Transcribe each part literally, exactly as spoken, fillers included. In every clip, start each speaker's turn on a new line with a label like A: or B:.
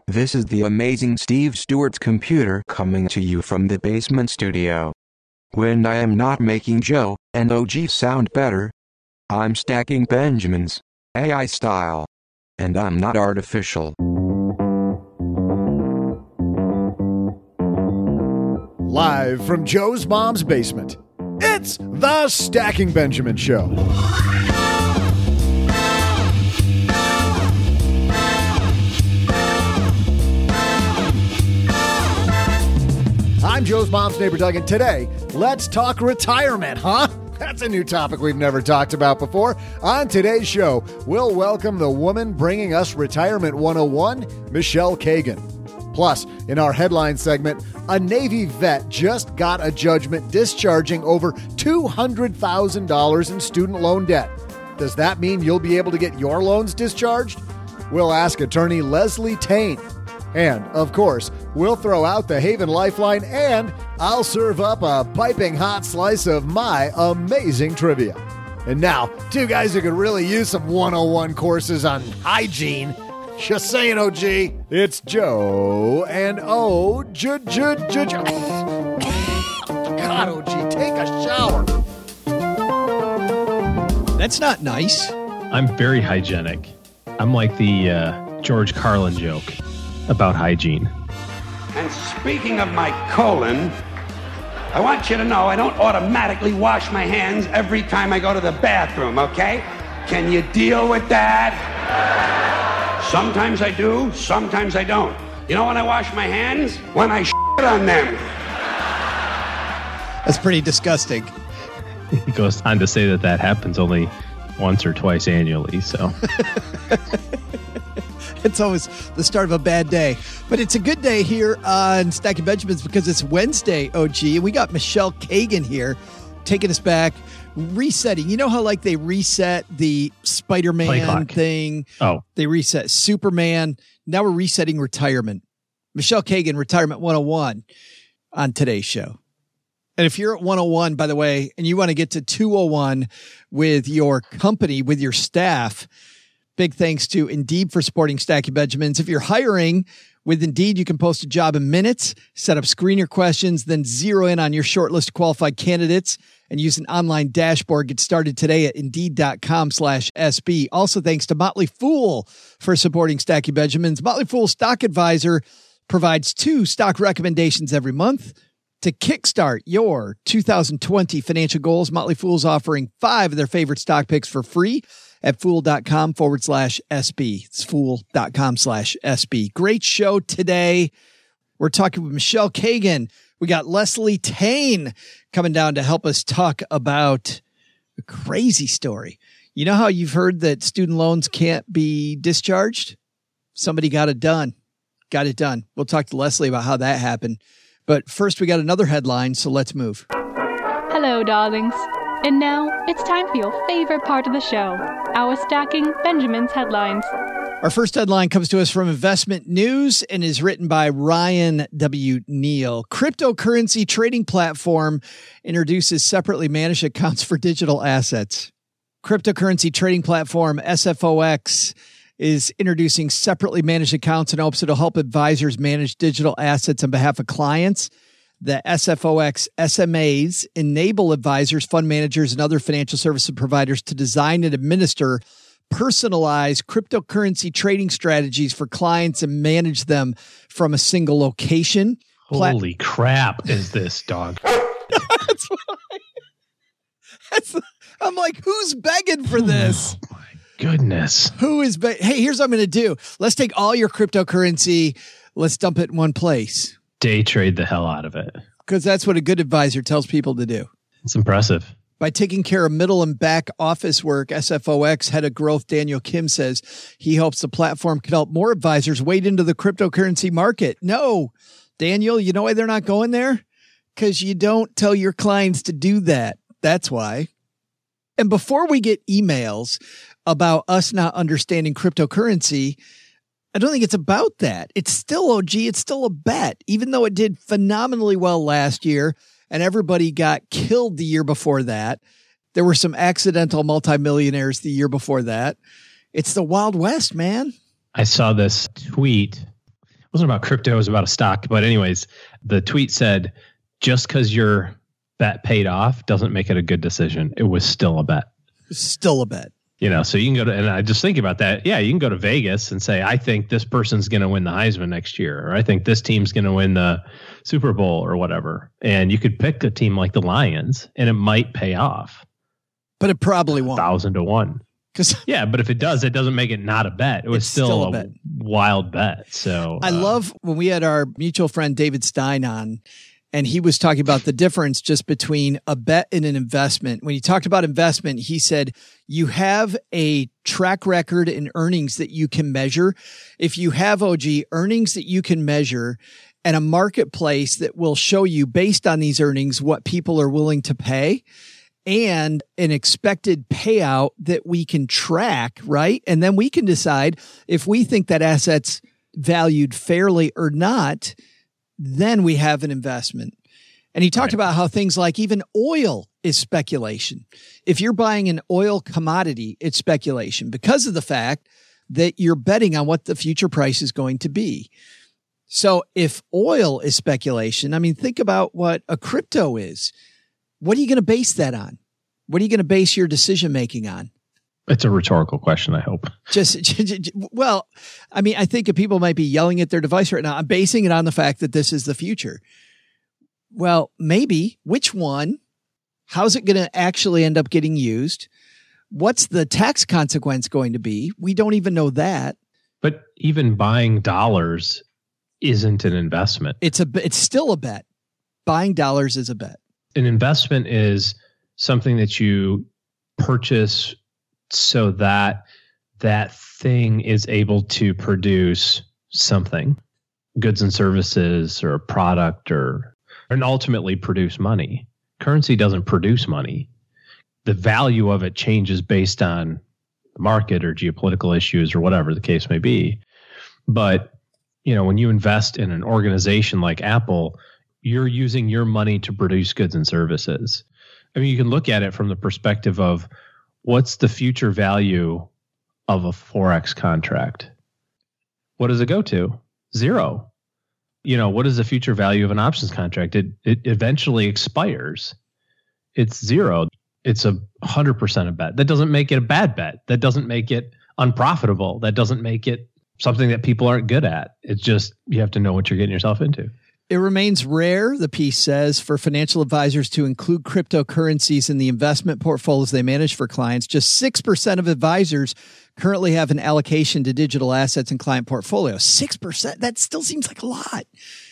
A: This is the amazing Steve Stewart's computer coming to you from the basement studio. When I am not making Joe and O G sound better, I'm stacking Benjamins, A I style. And I'm not artificial.
B: Live from Joe's mom's basement, it's the Stacking Benjamin Show. I'm Joe's mom's neighbor, Doug, and today, let's talk retirement, huh? That's a new topic we've never talked about before. On today's show, we'll welcome the woman bringing us Retirement one oh one, Michelle Kagan. Plus, in our headline segment, a Navy vet just got a judgment discharging over two hundred thousand dollars in student loan debt. Does that mean you'll be able to get your loans discharged? We'll ask attorney Leslie Tane. And, of course, we'll throw out the Haven Lifeline, and I'll serve up a piping hot slice of my amazing trivia. And now, two guys who could really use some one oh one courses on hygiene. Just saying, O G. It's Joe and O J J J J. God, O G, take a shower.
C: That's not nice.
D: I'm very hygienic. I'm like the uh, George Carlin joke about hygiene.
E: And speaking of my colon, I want you to know I don't automatically wash my hands every time I go to the bathroom, okay? Can you deal with that? Sometimes I do, sometimes I don't. You know when I wash my hands? When I shit on them.
C: That's pretty disgusting.
D: He goes on to say that that happens only once or twice annually, so...
C: It's always the start of a bad day. But it's a good day here on Stacking Benjamins because it's Wednesday, O G. And we got Michelle Kagan here taking us back, resetting. You know how like they reset the Spider-Man thing?
D: Oh.
C: They reset Superman. Now we're resetting retirement. Michelle Kagan, Retirement one oh one on today's show. And if you're at one oh one, by the way, and you want to get to two oh one with your company, with your staff, big thanks to Indeed for supporting Stacking Benjamins. If you're hiring with Indeed, you can post a job in minutes, set up screener questions, then zero in on your short list of qualified candidates and use an online dashboard. Get started today at Indeed.com slash SB. Also, thanks to Motley Fool for supporting Stacking Benjamins. Motley Fool Stock Advisor provides two stock recommendations every month. To kickstart your two thousand twenty financial goals, Motley Fool is offering five of their favorite stock picks for free at fool.com forward slash SB. It's fool.com slash SB. Great show today. We're talking with Michelle Kagan. We got Leslie Tane coming down to help us talk about a crazy story. You know how you've heard that student loans can't be discharged? Somebody got it done. Got it done. We'll talk to Leslie about how that happened. But first, we got another headline, so let's move.
F: Hello, darlings. And now, it's time for your favorite part of the show, our Stacking Benjamins headlines.
C: Our first headline comes to us from Investment News and is written by Ryan W. Neal. Cryptocurrency trading platform introduces separately managed accounts for digital assets. Cryptocurrency trading platform S F O X is introducing separately managed accounts and hopes it'll help advisors manage digital assets on behalf of clients. The S F O X S M As enable advisors, fund managers, and other financial services providers to design and administer personalized cryptocurrency trading strategies for clients and manage them from a single location.
D: Holy Pla- crap is this, dog?
C: That's why. That's, I'm like, who's begging for this?
D: Oh, my goodness.
C: Who is begging? Hey, here's what I'm going to do. Let's take all your cryptocurrency. Let's dump it in one place.
D: Day trade the hell out of it.
C: Because that's what a good advisor tells people to do.
D: It's impressive.
C: By taking care of middle and back office work, S F O X head of growth Daniel Kim says he hopes the platform can help more advisors wade into the cryptocurrency market. No, Daniel, you know why they're not going there? Because you don't tell your clients to do that. That's why. And before we get emails about us not understanding cryptocurrency, I don't think it's about that. It's still O G. It's still a bet, even though it did phenomenally well last year and everybody got killed the year before that. There were some accidental multimillionaires the year before that. It's the Wild West, man.
D: I saw this tweet wasn't about crypto, it was about a stock. But anyways, the tweet said, just because your bet paid off doesn't make it a good decision. It was still a bet.
C: Still a bet.
D: You know, so you can go to, and I just think about that. Yeah, you can go to Vegas and say, I think this person's going to win the Heisman next year, or I think this team's going to win the Super Bowl or whatever. And you could pick a team like the Lions and it might pay off.
C: But it probably won't.
D: Thousand to one.
C: Because
D: yeah, but if it does, it doesn't make it not a bet. It was still, still a, a bet. wild bet. So
C: I uh, love when we had our mutual friend David Stein on, and he was talking about the difference just between a bet and an investment. When he talked about investment, he said you have a track record in earnings that you can measure. If you have, O G, earnings that you can measure and a marketplace that will show you based on these earnings what people are willing to pay and an expected payout that we can track, right? And then we can decide if we think that asset's valued fairly or not, then we have an investment. And he talked right. about how things like even oil is speculation. If you're buying an oil commodity, it's speculation because of the fact that you're betting on what the future price is going to be. So if oil is speculation, I mean, think about what a crypto is. What are you going to base that on? What are you going to base your decision making on?
D: It's a rhetorical question, I hope.
C: Just, just, well, I mean, I think people might be yelling at their device right now. I'm basing it on the fact that this is the future. Well, maybe. Which one? How's it going to actually end up getting used? What's the tax consequence going to be? We don't even know that.
D: But even buying dollars isn't an investment.
C: It's a, it's still a bet. Buying dollars is a bet.
D: An investment is something that you purchase so that that thing is able to produce something, goods and services or a product, or and ultimately produce money. Currency doesn't produce money. The value of it changes based on the market or geopolitical issues or whatever the case may be. But, you know, when you invest in an organization like Apple, you're using your money to produce goods and services. I mean, you can look at it from the perspective of what's the future value of a Forex contract? What does it go to? Zero. You know, what is the future value of an options contract? It it eventually expires. It's zero. It's a hundred percent a bet. That doesn't make it a bad bet. That doesn't make it unprofitable. That doesn't make it something that people aren't good at. It's just, you have to know what you're getting yourself into.
C: It remains rare, the piece says, for financial advisors to include cryptocurrencies in the investment portfolios they manage for clients. Just six percent of advisors currently have an allocation to digital assets in client portfolios. six percent? That still seems like a lot.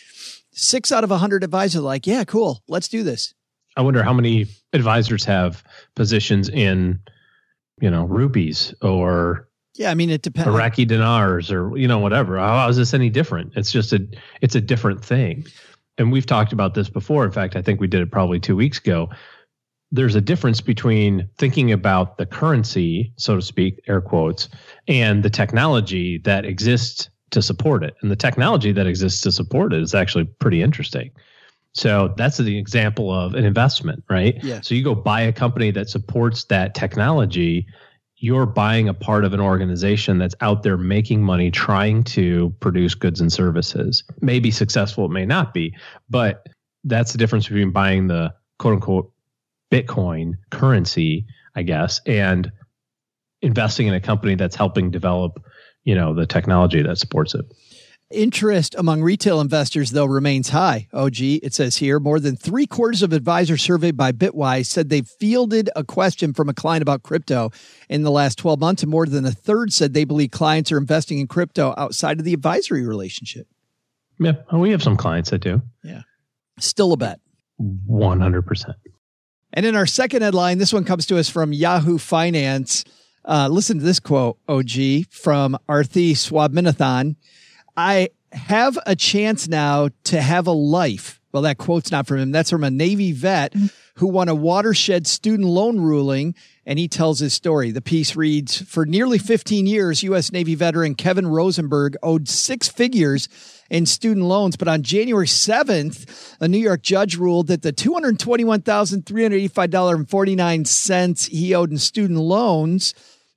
C: Six out of one hundred advisors are like, yeah, cool, let's do this.
D: I wonder how many advisors have positions in, you know, rupees or...
C: Yeah, I mean, it depends.
D: Iraqi dinars or, you know, whatever. How is this any different? It's just a, it's a different thing. And we've talked about this before. In fact, I think we did it probably two weeks ago. There's a difference between thinking about the currency, so to speak, air quotes, and the technology that exists to support it. And the technology that exists to support it is actually pretty interesting. So that's the example of an investment, right?
C: Yeah.
D: So you go buy a company that supports that technology. You're buying a part of an organization that's out there making money, trying to produce goods and services. May be successful, it may not be, but that's the difference between buying the quote unquote Bitcoin currency, I guess, and investing in a company that's helping develop, you know, the technology that supports it.
C: Interest among retail investors, though, remains high. O G, it says here, more than three quarters of advisors surveyed by Bitwise said they fielded a question from a client about crypto in the last twelve months, and more than a third said they believe clients are investing in crypto outside of the advisory relationship.
D: Yeah, we have some clients that do.
C: Yeah. Still a bet.
D: one hundred percent.
C: And in our second headline, this one comes to us from Yahoo Finance. Uh, listen to this quote, O G, from Arthi Swaminathan. I have a chance now to have a life. Well, that quote's not from him. That's from a Navy vet who won a watershed student loan ruling, and he tells his story. The piece reads, for nearly fifteen years, U S Navy veteran Kevin Rosenberg owed six figures in student loans, but on January seventh, a New York judge ruled that the two hundred twenty-one thousand three hundred eighty-five dollars and forty-nine cents he owed in student loans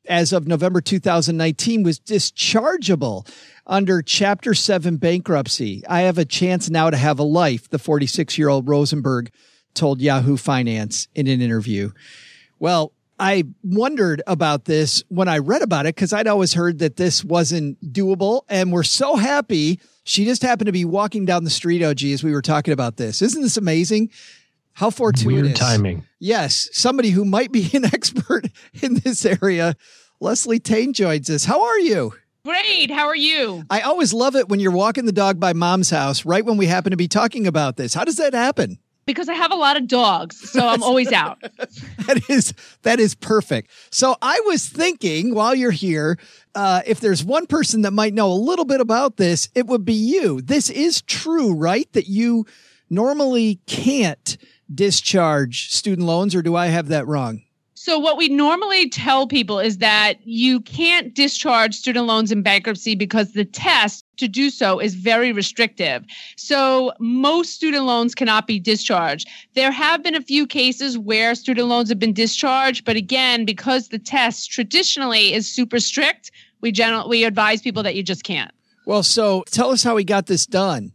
C: as of November two thousand nineteen, was dischargeable under Chapter seven bankruptcy. I have a chance now to have a life, the forty-six-year-old Rosenberg told Yahoo Finance in an interview. Well, I wondered about this when I read about it because I'd always heard that this wasn't doable, and we're so happy she just happened to be walking down the street, O G, as we were talking about this. Isn't this amazing? How fortuitous.
D: Weird timing.
C: Yes. Somebody who might be an expert in this area. Leslie Tane joins us. How are you?
G: Great. How are you?
C: I always love it when you're walking the dog by Mom's house, right when we happen to be talking about this. How does that happen?
G: Because I have a lot of dogs, so I'm always out.
C: That is, that is perfect. So I was thinking while you're here, uh, if there's one person that might know a little bit about this, it would be you. This is true, right? That you normally can't discharge student loans, or do I have that wrong?
G: So what we normally tell people is that you can't discharge student loans in bankruptcy because the test to do so is very restrictive. So most student loans cannot be discharged. There have been a few cases where student loans have been discharged, but again, because the test traditionally is super strict, we generally we advise people that you just can't.
C: Well, so tell us how we got this done.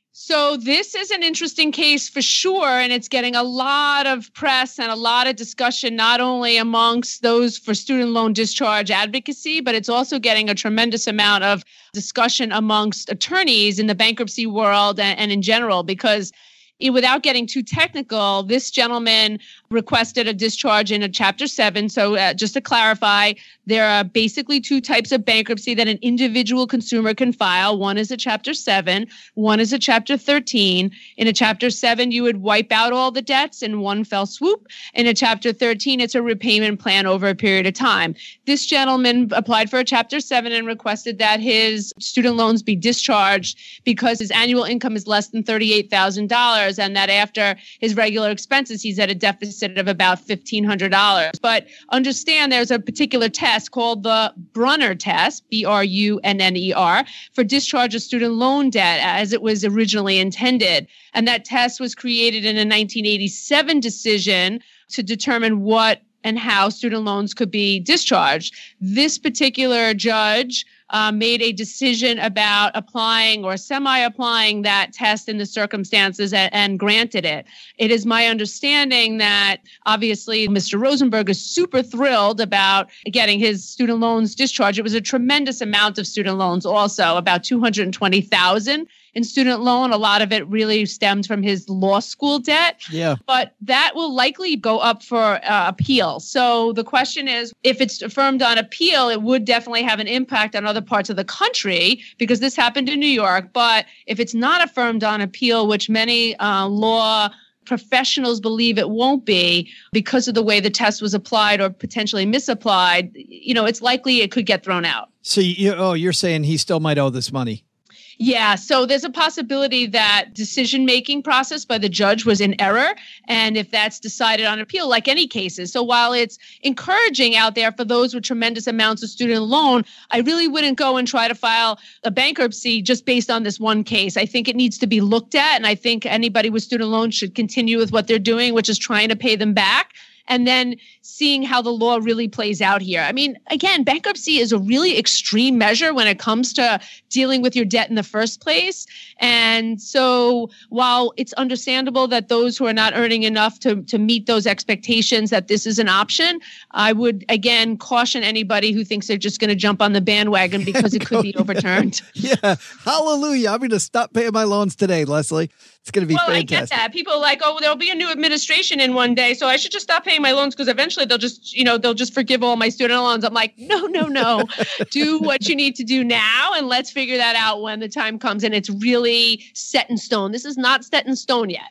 G: So this is an interesting case for sure, and it's getting a lot of press and a lot of discussion, not only amongst those for student loan discharge advocacy, but it's also getting a tremendous amount of discussion amongst attorneys in the bankruptcy world and, and in general, because it, without getting too technical, this gentleman requested a discharge in a Chapter seven. So uh, just to clarify, there are basically two types of bankruptcy that an individual consumer can file. One is a Chapter seven, one is a Chapter thirteen. In a Chapter seven, you would wipe out all the debts in one fell swoop. In a Chapter thirteen, it's a repayment plan over a period of time. This gentleman applied for a Chapter seven and requested that his student loans be discharged because his annual income is less than thirty-eight thousand dollars, and that after his regular expenses, he's at a deficit of about fifteen hundred dollars. But understand there's a particular test called the Brunner test, B R U N N E R, for discharge of student loan debt as it was originally intended. And that test was created in a nineteen eighty-seven decision to determine what and how student loans could be discharged. This particular judge uh, made a decision about applying or semi-applying that test in the circumstances and, and granted it. It is my understanding that obviously Mister Rosenberg is super thrilled about getting his student loans discharged. It was a tremendous amount of student loans also, about two hundred twenty thousand in student loan. A lot of it really stemmed from his law school debt.
C: Yeah.
G: But that will likely go up for uh, appeal. So the question is, if it's affirmed on appeal, it would definitely have an impact on other parts of the country because this happened in New York. But if it's not affirmed on appeal, which many uh, law professionals believe it won't be because of the way the test was applied or potentially misapplied, you know, it's likely it could get thrown out.
C: So, you, oh, you're saying he still might owe this money?
G: Yeah, so there's a possibility that decision-making process by the judge was in error, and if that's decided on appeal, like any cases. So while it's encouraging out there for those with tremendous amounts of student loan, I really wouldn't go and try to file a bankruptcy just based on this one case. I think it needs to be looked at, and I think anybody with student loans should continue with what they're doing, which is trying to pay them back, and then seeing how the law really plays out here. I mean, again, bankruptcy is a really extreme measure when it comes to dealing with your debt in the first place. And so while it's understandable that those who are not earning enough to, to meet those expectations, that this is an option, I would, again, caution anybody who thinks they're just going to jump on the bandwagon because it could be overturned.
C: Yeah. Hallelujah. I'm going to stop paying my loans today, Leslie. It's going to be
G: well,
C: fantastic.
G: I get that. People are like, oh, there'll be a new administration in one day, so I should just stop paying my loans because eventually they'll just, you know, they'll just forgive all my student loans. I'm like, no, no, no. Do what you need to do now, and let's figure that out when the time comes. And it's really set in stone. This is not set in stone yet.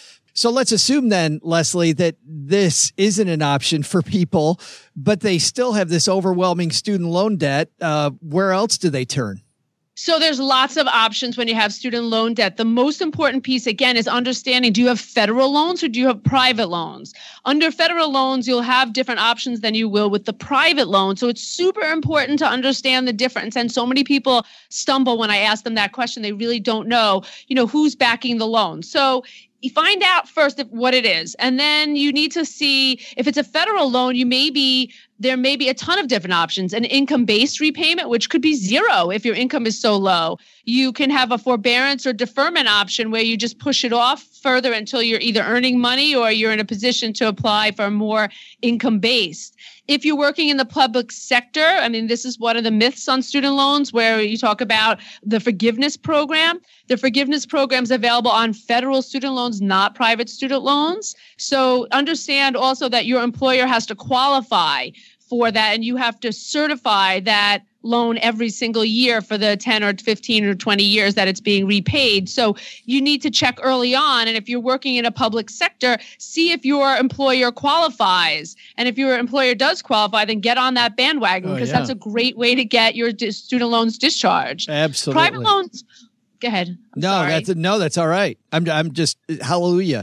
C: So let's assume then, Leslie, that this isn't an option for people, but they still have this overwhelming student loan debt. Uh, where else do they turn?
G: So there's lots of options when you have student loan debt. The most important piece, again, is understanding, do you have federal loans or do you have private loans? Under federal loans, you'll have different options than you will with the private loan. So it's super important to understand the difference. And so many people stumble when I ask them that question. They really don't know, you know, who's backing the loan. So you find out first if, what it is, and then you need to see if it's a federal loan, you may be there may be a ton of different options. An income-based repayment, which could be zero if your income is so low. You can have a forbearance or deferment option where you just push it off further until you're either earning money or you're in a position to apply for more income-based. If you're working in the public sector, I mean, this is one of the myths on student loans where you talk about the forgiveness program. The forgiveness program is available on federal student loans, not private student loans. So understand also that your employer has to qualify for that, and you have to certify that loan every single year for the ten or fifteen or twenty years that it's being repaid. So you need to check early on. And if you're working in a public sector, see if your employer qualifies. And if your employer does qualify, then get on that bandwagon, because
C: oh, yeah.
G: that's a great way to get your dis- student loans discharged.
C: Absolutely.
G: Private loans. Go ahead. I'm
C: no,
G: sorry.
C: that's no, that's all right. I'm I'm just hallelujah.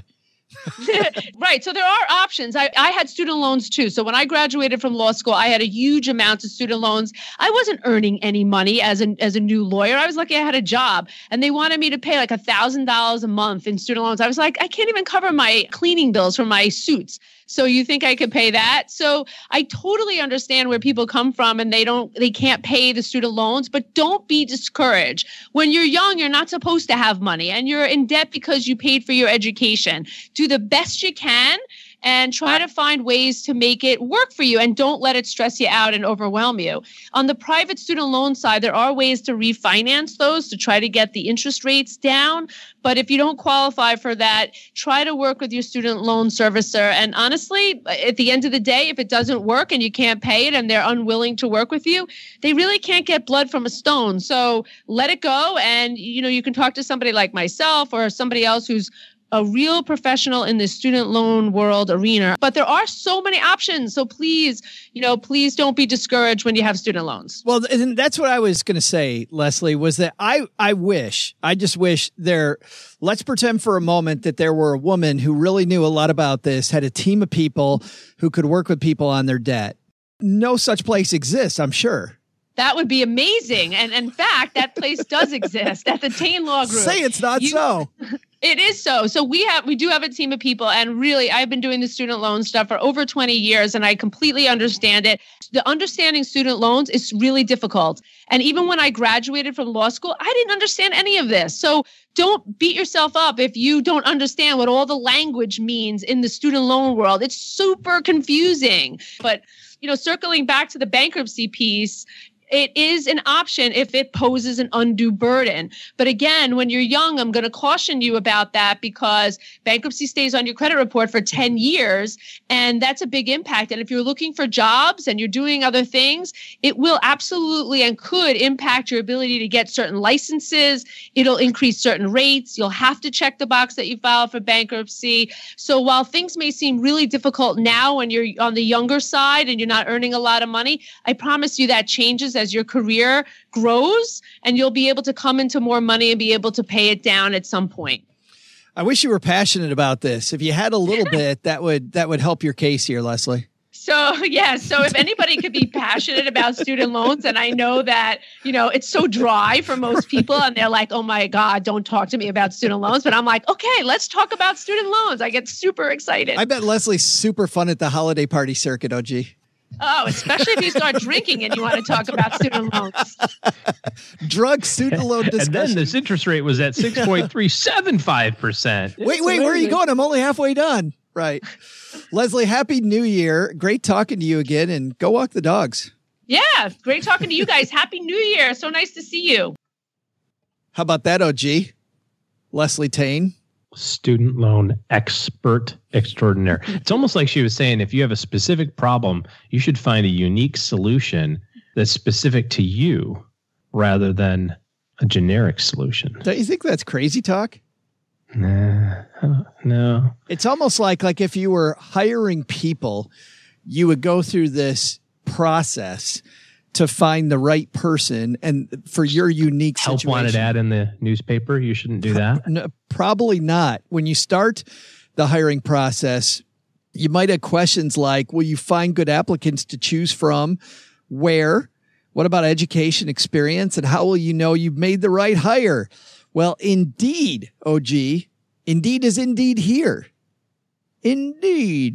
G: Right. So there are options. I, I had student loans too. So when I graduated from law school, I had a huge amount of student loans. I wasn't earning any money as a, as a new lawyer. I was lucky I had a job, and they wanted me to pay like a thousand dollars a month in student loans. I was like, I can't even cover my cleaning bills for my suits. So you think I could pay that? So I totally understand where people come from, and they don't, they can't pay the student loans, but don't be discouraged. When you're young, you're not supposed to have money, and you're in debt because you paid for your education. Do the best you can and try to find ways to make it work for you, and don't let it stress you out and overwhelm you. On the private student loan side, there are ways to refinance those to try to get the interest rates down. But if you don't qualify for that, try to work with your student loan servicer. And honestly, at the end of the day, if it doesn't work and you can't pay it and they're unwilling to work with you, they really can't get blood from a stone. So let it go. And, you know, you can talk to somebody like myself or somebody else who's a real professional in the student loan world arena. But there are so many options. So please, you know, please don't be discouraged when you have student loans.
C: Well, and that's what I was going to say, Leslie, was that I, I wish, I just wish there, let's pretend for a moment that there were a woman who really knew a lot about this, had a team of people who could work with people on their debt. No such place exists, I'm sure.
G: That would be amazing. And in fact, that place does exist at the Tain Law Group.
C: Say it's not
G: you,
C: so.
G: It is so. So we have, we do have a team of people, and really, I've been doing the student loan stuff for over twenty years, and I completely understand it. The understanding student loans is really difficult. And even when I graduated from law school, I didn't understand any of this. So don't beat yourself up if you don't understand what all the language means in the student loan world. It's super confusing. But, you know, circling back to the bankruptcy piece, it is an option if it poses an undue burden. But again, when you're young, I'm going to caution you about that, because bankruptcy stays on your credit report for ten years, and that's a big impact. And if you're looking for jobs and you're doing other things, it will absolutely and could impact your ability to get certain licenses. It'll increase certain rates. You'll have to check the box that you filed for bankruptcy. So while things may seem really difficult now when you're on the younger side and you're not earning a lot of money, I promise you that changes as your career grows, and you'll be able to come into more money and be able to pay it down at some point.
C: I wish you were passionate about this. If you had a little bit, that would that would help your case here, Leslie.
G: So, yeah. So if anybody could be passionate about student loans, and I know that, you know, it's so dry for most people, and they're like, oh my God, don't talk to me about student loans. But I'm like, okay, let's talk about student loans. I get super excited.
C: I bet Leslie's super fun at the holiday party circuit, O G.
G: Oh, especially if you start drinking and you want to talk about student loans.
C: Drug student loan discussion.
D: And then this interest rate was at six point three seven five percent.
C: Wait, wait, where are you going? I'm only halfway done. Right. Leslie, happy New Year. Great talking to you again, and go walk the dogs.
G: Yeah, great talking to you guys. Happy New Year. So nice to see you.
C: How about that, O G? Leslie Tain.
D: Student loan expert extraordinaire. It's almost like she was saying, if you have a specific problem, you should find a unique solution that's specific to you rather than a generic solution.
C: Don't you think that's crazy talk?
D: Nah, no.
C: It's almost like, like if you were hiring people, you would go through this process to find the right person and for your unique
D: Help
C: situation.
D: wanted ad in the newspaper. You shouldn't do that.
C: No, probably not. When you start the hiring process, you might have questions like, will you find good applicants to choose from? Where? What about education experience? And how will you know you've made the right hire? Well, Indeed, O G, Indeed is indeed here. Indeed.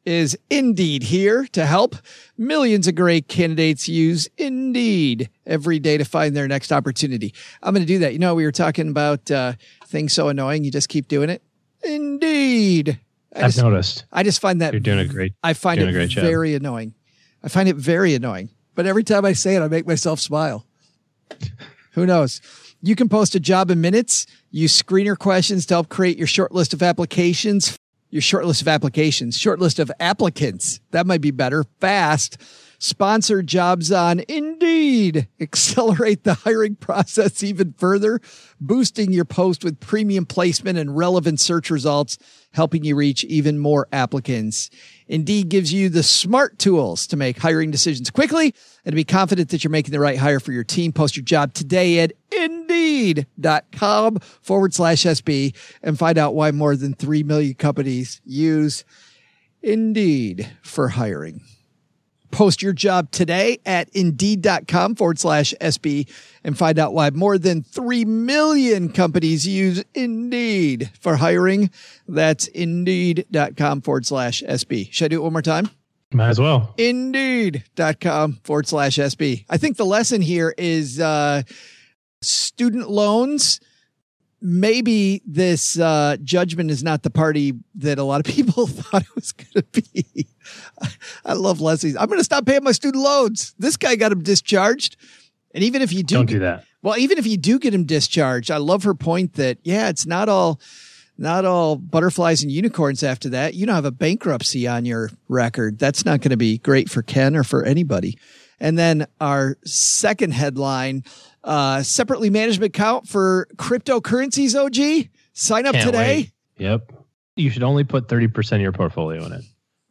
C: is Indeed, here to help millions of great candidates use Indeed every day to find their next opportunity. I'm going to do that. You know, we were talking about uh, things so annoying, you just keep doing it. Indeed. I
D: I've
C: just,
D: noticed.
C: I just find that
D: You're doing a great
C: I find
D: doing
C: it
D: a great job.
C: very annoying. I find it very annoying. But every time I say it, I make myself smile. Who knows? You can post a job in minutes. Use screener questions to help create your short list of applications. Your short list of applications. Short list of applicants. That might be better. Fast. Sponsored jobs on Indeed. Accelerate the hiring process even further. Boosting your post with premium placement and relevant search results, helping you reach even more applicants. Indeed gives you the smart tools to make hiring decisions quickly and to be confident that you're making the right hire for your team. Post your job today at Indeed.com forward slash SB and find out why more than three million companies use Indeed for hiring. Post your job today at Indeed.com forward slash SB and find out why more than three million companies use Indeed for hiring. That's Indeed.com forward slash SB. Should I do it one more time?
D: Might as well.
C: Indeed.com forward slash SB. I think the lesson here is uh, student loans. Maybe this uh, judgment is not the party that a lot of people thought it was going to be. I love Leslie's. I'm going to stop paying my student loans. This guy got him discharged. And even if you do,
D: Don't do that.
C: Well, even if you do get him discharged, I love her point that, yeah, it's not all, not all butterflies and unicorns after that. You don't have a bankruptcy on your record. That's not going to be great for Ken or for anybody. And then our second headline, uh, separately management account for cryptocurrencies, O G. Sign up
D: Can't
C: today.
D: wait. Yep. You should only put thirty percent of your portfolio in it.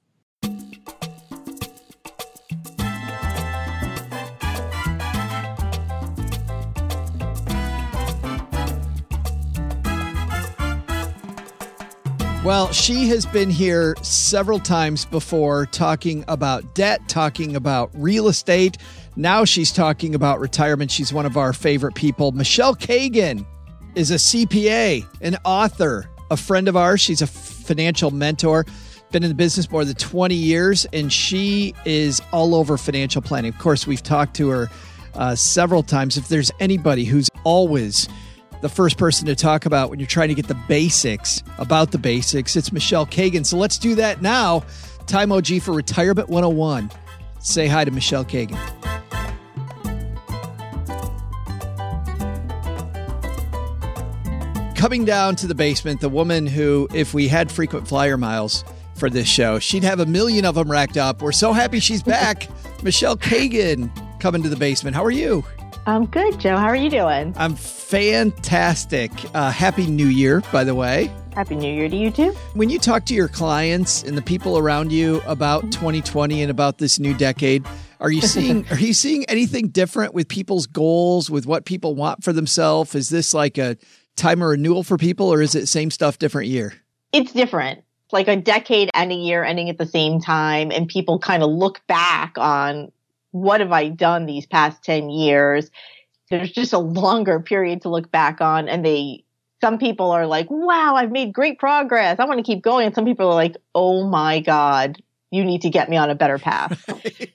C: Well, she has been here several times before talking about debt, talking about real estate. Now she's talking about retirement. She's one of our favorite people. Michelle Kagan is a C P A, an author, a friend of ours. She's a financial mentor, been in the business more than twenty years, and she is all over financial planning. Of course, we've talked to her uh, several times. If there's anybody who's always the first person to talk about when you're trying to get the basics about the basics, it's Michelle Kagan. So let's do that now. Time O G for Retirement one oh one. Say hi to Michelle Kagan. Coming down to the basement, the woman who, if we had frequent flyer miles for this show, she'd have a million of them racked up. We're so happy she's back. Michelle Kagan coming to the basement. How are you?
H: I'm good, Joe. How are you doing?
C: I'm fantastic. Uh, Happy New Year, by the way.
H: Happy New Year to you too.
C: When you talk to your clients and the people around you about twenty twenty and about this new decade, are you seeing are you seeing anything different with people's goals, with what people want for themselves? Is this like a time of renewal for people, or is it same stuff, different year?
H: It's different. Like a decade and a year ending at the same time, and people kind of look back on what have I done these past ten years? There's just a longer period to look back on. And they, some people are like, wow, I've made great progress. I want to keep going. And some people are like, oh my God, you need to get me on a better path.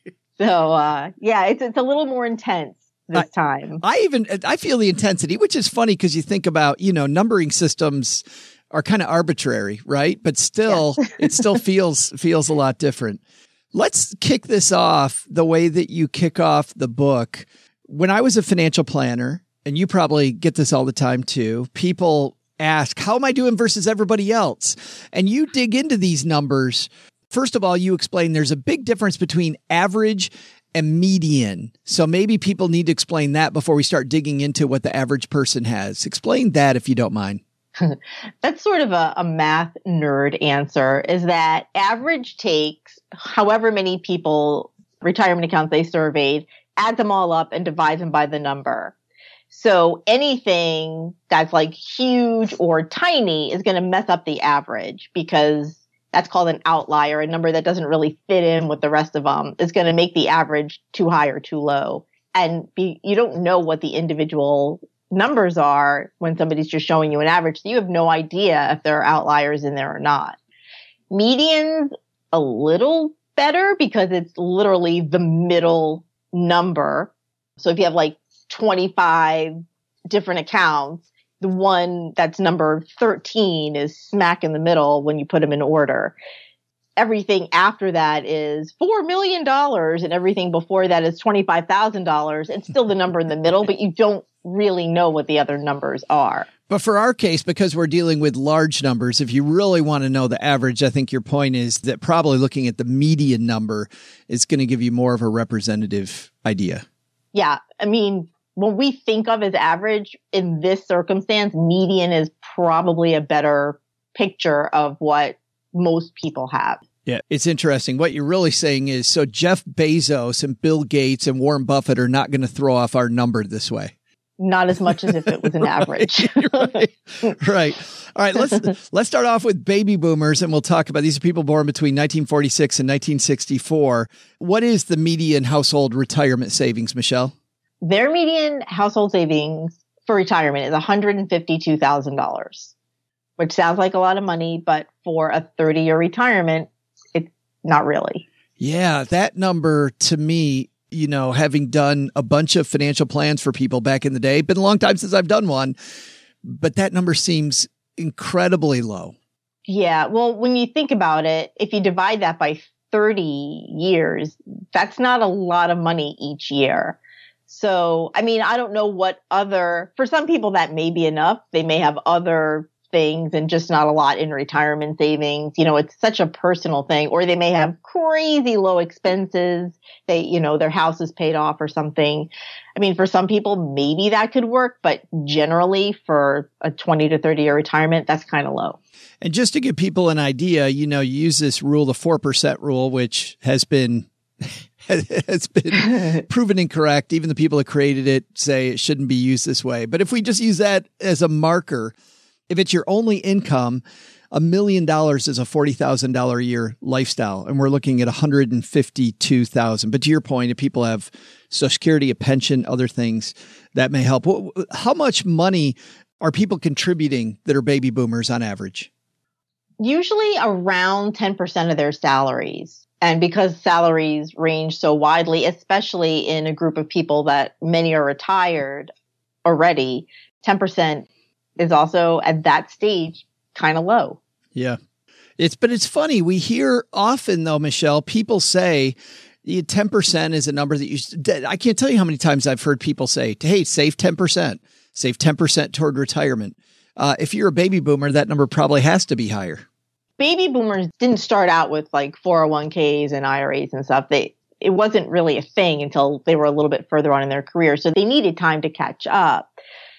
H: so, uh, yeah, it's, it's a little more intense this
C: I,
H: time.
C: I even, I feel the intensity, which is funny because you think about, you know, numbering systems are kind of arbitrary, right? But still, yeah. it still feels, feels a lot different. Let's kick this off the way that you kick off the book. When I was a financial planner, and you probably get this all the time too, people ask, how am I doing versus everybody else? And you dig into these numbers. First of all, you explain there's a big difference between average and median. So maybe people need to explain that before we start digging into what the average person has. Explain that if you don't mind.
H: That's sort of a, a math nerd answer, is that average takes however many people, retirement accounts they surveyed, add them all up and divide them by the number. So anything that's like huge or tiny is going to mess up the average, because that's called an outlier, a number that doesn't really fit in with the rest of them is going to make the average too high or too low. And be, you don't know what the individual numbers are when somebody's just showing you an average. So you have no idea if there are outliers in there or not. Medians a little better because it's literally the middle number. So if you have like twenty-five different accounts, the one that's number thirteen is smack in the middle when you put them in order. Everything after that is four million dollars and everything before that is twenty-five thousand dollars. It's still the number in the middle, but you don't really know what the other numbers are.
C: But for our case, because we're dealing with large numbers, if you really want to know the average, I think your point is that probably looking at the median number is going to give you more of a representative idea.
H: Yeah. I mean, when we think of as average in this circumstance, median is probably a better picture of what most people have.
C: Yeah, it's interesting. What you're really saying is, so Jeff Bezos and Bill Gates and Warren Buffett are not going to throw off our number this way.
H: Not as much as if it was an
C: right,
H: average.
C: right. Right. All right. Let's let's start off with baby boomers, and we'll talk about these are people born between nineteen forty-six and nineteen sixty-four. What is the median household retirement savings, Michelle?
H: Their median household savings for retirement is one hundred fifty-two thousand dollars, which sounds like a lot of money, but for a thirty-year retirement, it's not really.
C: Yeah, that number to me, you know, having done a bunch of financial plans for people back in the day, been a long time since I've done one, but that number seems incredibly low.
H: Yeah. Well, when you think about it, if you divide that by thirty years, that's not a lot of money each year. So, I mean, I don't know what other, for some people that may be enough. They may have other things and just not a lot in retirement savings. You know, it's such a personal thing, or they may have crazy low expenses. They, you know, their house is paid off or something. I mean, for some people, maybe that could work, but generally for a twenty to thirty year retirement, that's kind of low.
C: And just to give people an idea, you know, you use this rule, the four percent rule, which has been has been proven incorrect. Even the people that created it say it shouldn't be used this way. But if we just use that as a marker, if it's your only income, a million dollars is a forty thousand dollars a year lifestyle. And we're looking at one hundred fifty-two thousand dollars. But to your point, if people have Social Security, a pension, other things, that may help. How much money are people contributing that are baby boomers on average?
H: Usually around ten percent of their salaries. And because salaries range so widely, especially in a group of people that many are retired already, ten percent is also at that stage kind of low.
C: Yeah. It's, but it's funny. We hear often though, Michelle, people say ten percent is a number that you, I can't tell you how many times I've heard people say, hey, save ten percent, save ten percent toward retirement. Uh, if you're a baby boomer, that number probably has to be higher.
H: Baby boomers didn't start out with like four oh one k's and I R As and stuff. They, it wasn't really a thing until they were a little bit further on in their career. So they needed time to catch up.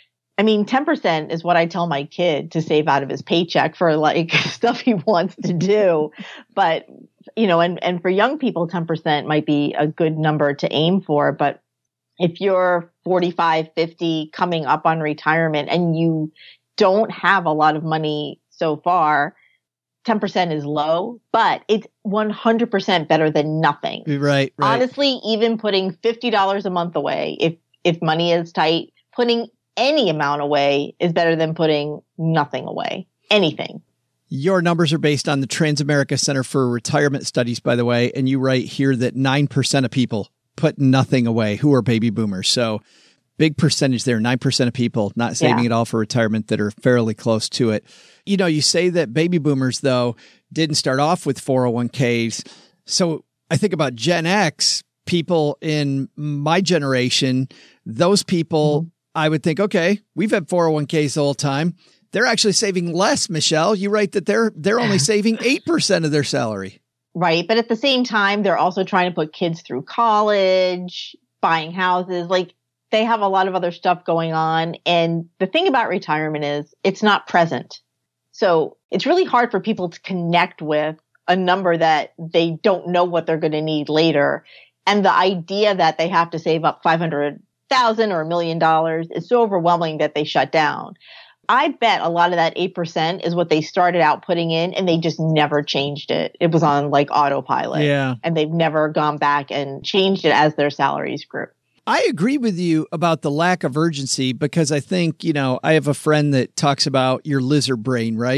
H: I mean, ten percent is what I tell my kid to save out of his paycheck for like stuff he wants to do. But, you know, and, and for young people, ten percent might be a good number to aim for. But if you're forty-five, fifty coming up on retirement and you don't have a lot of money so far, ten percent is low, but it's one hundred percent better than nothing.
C: Right, right.
H: Honestly, even putting fifty dollars a month away, if, if money is tight, putting any amount away is better than putting nothing away. Anything.
C: Your numbers are based on the Transamerica Center for Retirement Studies, by the way, and you write here that nine percent of people put nothing away who are baby boomers. So big percentage there, nine percent of people not saving
H: yeah.
C: at all for retirement that are fairly close to it. You know, you say that baby boomers, though, didn't start off with four oh one k's. So I think about Gen X, people in my generation, those people, mm-hmm. I would think, okay, we've had four oh one k's the whole time. They're actually saving less, Michelle. You write that they're they're only saving eight percent of their salary.
H: Right. But at the same time, they're also trying to put kids through college, buying houses. Like, they have a lot of other stuff going on. And the thing about retirement is it's not present. So it's really hard for people to connect with a number that they don't know what they're going to need later. And the idea that they have to save up five hundred thousand dollars or a million dollars is so overwhelming that they shut down. I bet a lot of that eight percent is what they started out putting in and they just never changed it. It was on like autopilot.
C: Yeah.
H: And they've never gone back and changed it as their salaries grew.
C: I agree with you about the lack of urgency because I think, you know, I have a friend that talks about your lizard brain, right?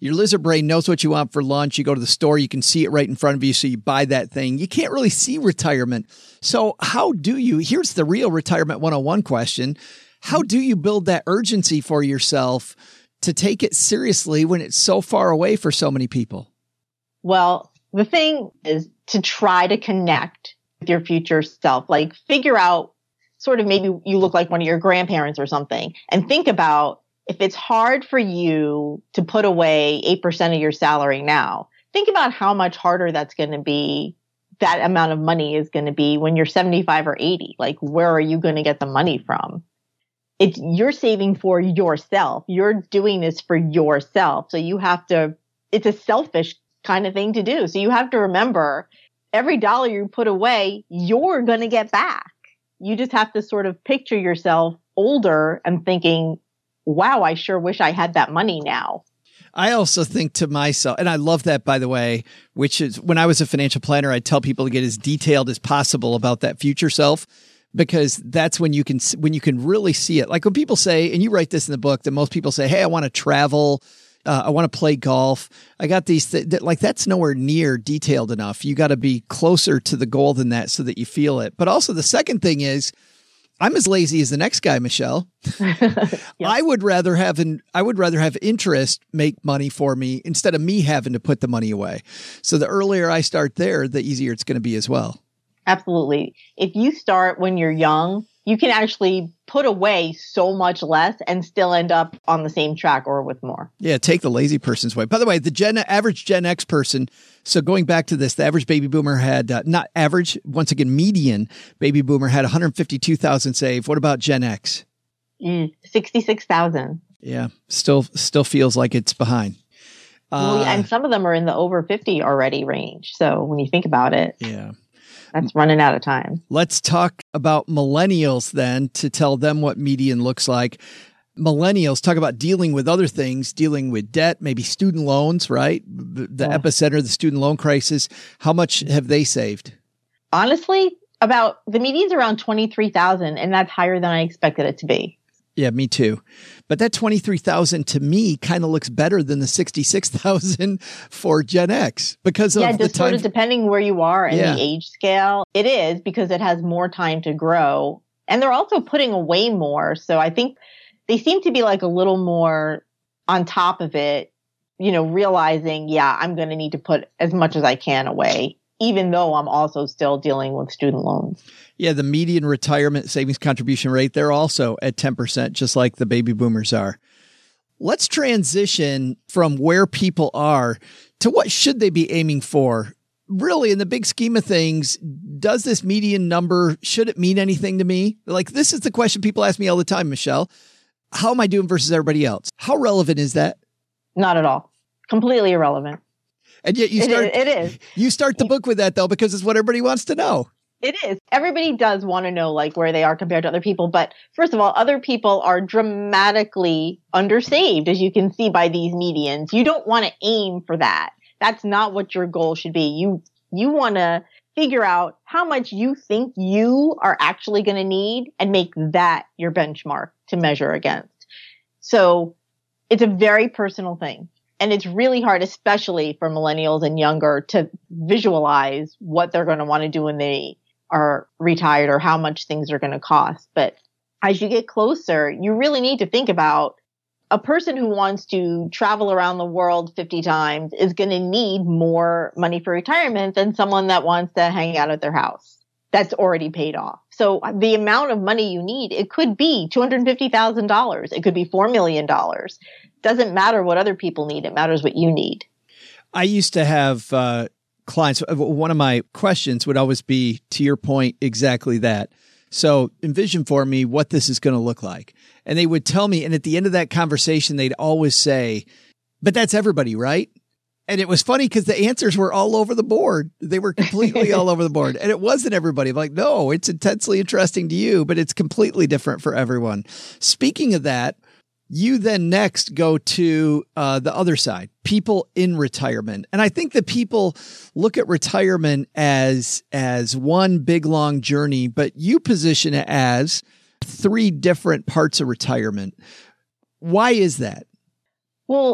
C: Your lizard brain knows what you want for lunch. You go to the store, you can see it right in front of you, so you buy that thing. You can't really see retirement. So how do you, here's the real retirement one oh one question. How do you build that urgency for yourself to take it seriously when it's so far away for so many people?
H: Well, the thing is to try to connect with your future self, like figure out sort of maybe you look like one of your grandparents or something, and think about if it's hard for you to put away eight percent of your salary now, think about how much harder that's going to be. That amount of money is going to be when you're seventy-five or eighty. Like, where are you going to get the money from? It's, you're saving for yourself. You're doing this for yourself. So you have to, it's a selfish kind of thing to do. So you have to remember every dollar you put away, you're going to get back. You just have to sort of picture yourself older and thinking, wow, I sure wish I had that money now.
C: I also think to myself, and I love that, by the way, which is when I was a financial planner, I'd tell people to get as detailed as possible about that future self, because that's when you can, when you can really see it. Like when people say, and you write this in the book, that most people say, hey, I want to travel. Uh, I want to play golf. I got these, th- th- like that's nowhere near detailed enough. You got to be closer to the goal than that so that you feel it. But also the second thing is, I'm as lazy as the next guy, Michelle. Yep. I would rather have an, I would rather have interest make money for me instead of me having to put the money away. So the earlier I start there, the easier it's going to be as well.
H: Absolutely. If you start when you're young, you can actually put away so much less and still end up on the same track or with more.
C: Yeah, take the lazy person's way. By the way, the Gen average Gen X person, so going back to this, the average baby boomer had, uh, not average, once again, median baby boomer had one hundred fifty-two thousand saved. What about Gen X?
H: Mm, sixty-six thousand.
C: Yeah, still still feels like it's behind.
H: Uh, well, and some of them are in the over fifty already range. So when you think about it.
C: Yeah.
H: That's running out of time.
C: Let's talk about millennials then, to tell them what median looks like. Millennials talk about dealing with other things, dealing with debt, maybe student loans, right? The, the
H: yeah.
C: epicenter of the student loan crisis. How much have they saved?
H: Honestly, about the median's around twenty-three thousand, and that's higher than I expected it to be.
C: Yeah, me too. But that twenty-three thousand to me kind of looks better than the sixty-six thousand for Gen X because of
H: yeah,
C: the
H: just
C: time.
H: Sort of depending where you are in
C: yeah.
H: the age scale. It is because it has more time to grow. And they're also putting away more. So I think they seem to be like a little more on top of it, you know, realizing, yeah, I'm going to need to put as much as I can away, even though I'm also still dealing with student loans.
C: Yeah, the median retirement savings contribution rate, they're also at ten percent, just like the baby boomers are. Let's transition from where people are to what should they be aiming for. Really, in the big scheme of things, does this median number, should it mean anything to me? Like, this is the question people ask me all the time, Michelle. How am I doing versus everybody else? How relevant is that?
H: Not at all. Completely irrelevant.
C: And yet you start,
H: it is, it is.
C: You start the book with that, though, because it's what everybody wants to know.
H: It is. Everybody does want to know like where they are compared to other people. But first of all, other people are dramatically undersaved, as you can see by these medians. You don't want to aim for that. That's not what your goal should be. You, you want to figure out how much you think you are actually going to need and make that your benchmark to measure against. So it's a very personal thing. And it's really hard, especially for millennials and younger, to visualize what they're going to want to do when they are retired or how much things are going to cost. But as you get closer, you really need to think about a person who wants to travel around the world fifty times is going to need more money for retirement than someone that wants to hang out at their house that's already paid off. So the amount of money you need, it could be two hundred fifty thousand dollars. It could be four million dollars. Doesn't matter what other people need. It matters what you need.
C: I used to have uh, clients. One of my questions would always be, to your point, exactly that. So envision for me what this is going to look like. And they would tell me, and at the end of that conversation, they'd always say, but that's everybody, right? And it was funny because the answers were all over the board. They were completely all over the board. And it wasn't everybody. I'm like, no, it's intensely interesting to you, but it's completely different for everyone. Speaking of that, you then next go to uh, the other side, people in retirement. And I think that people look at retirement as, as one big, long journey, but you position it as three different parts of retirement. Why is that?
H: Well,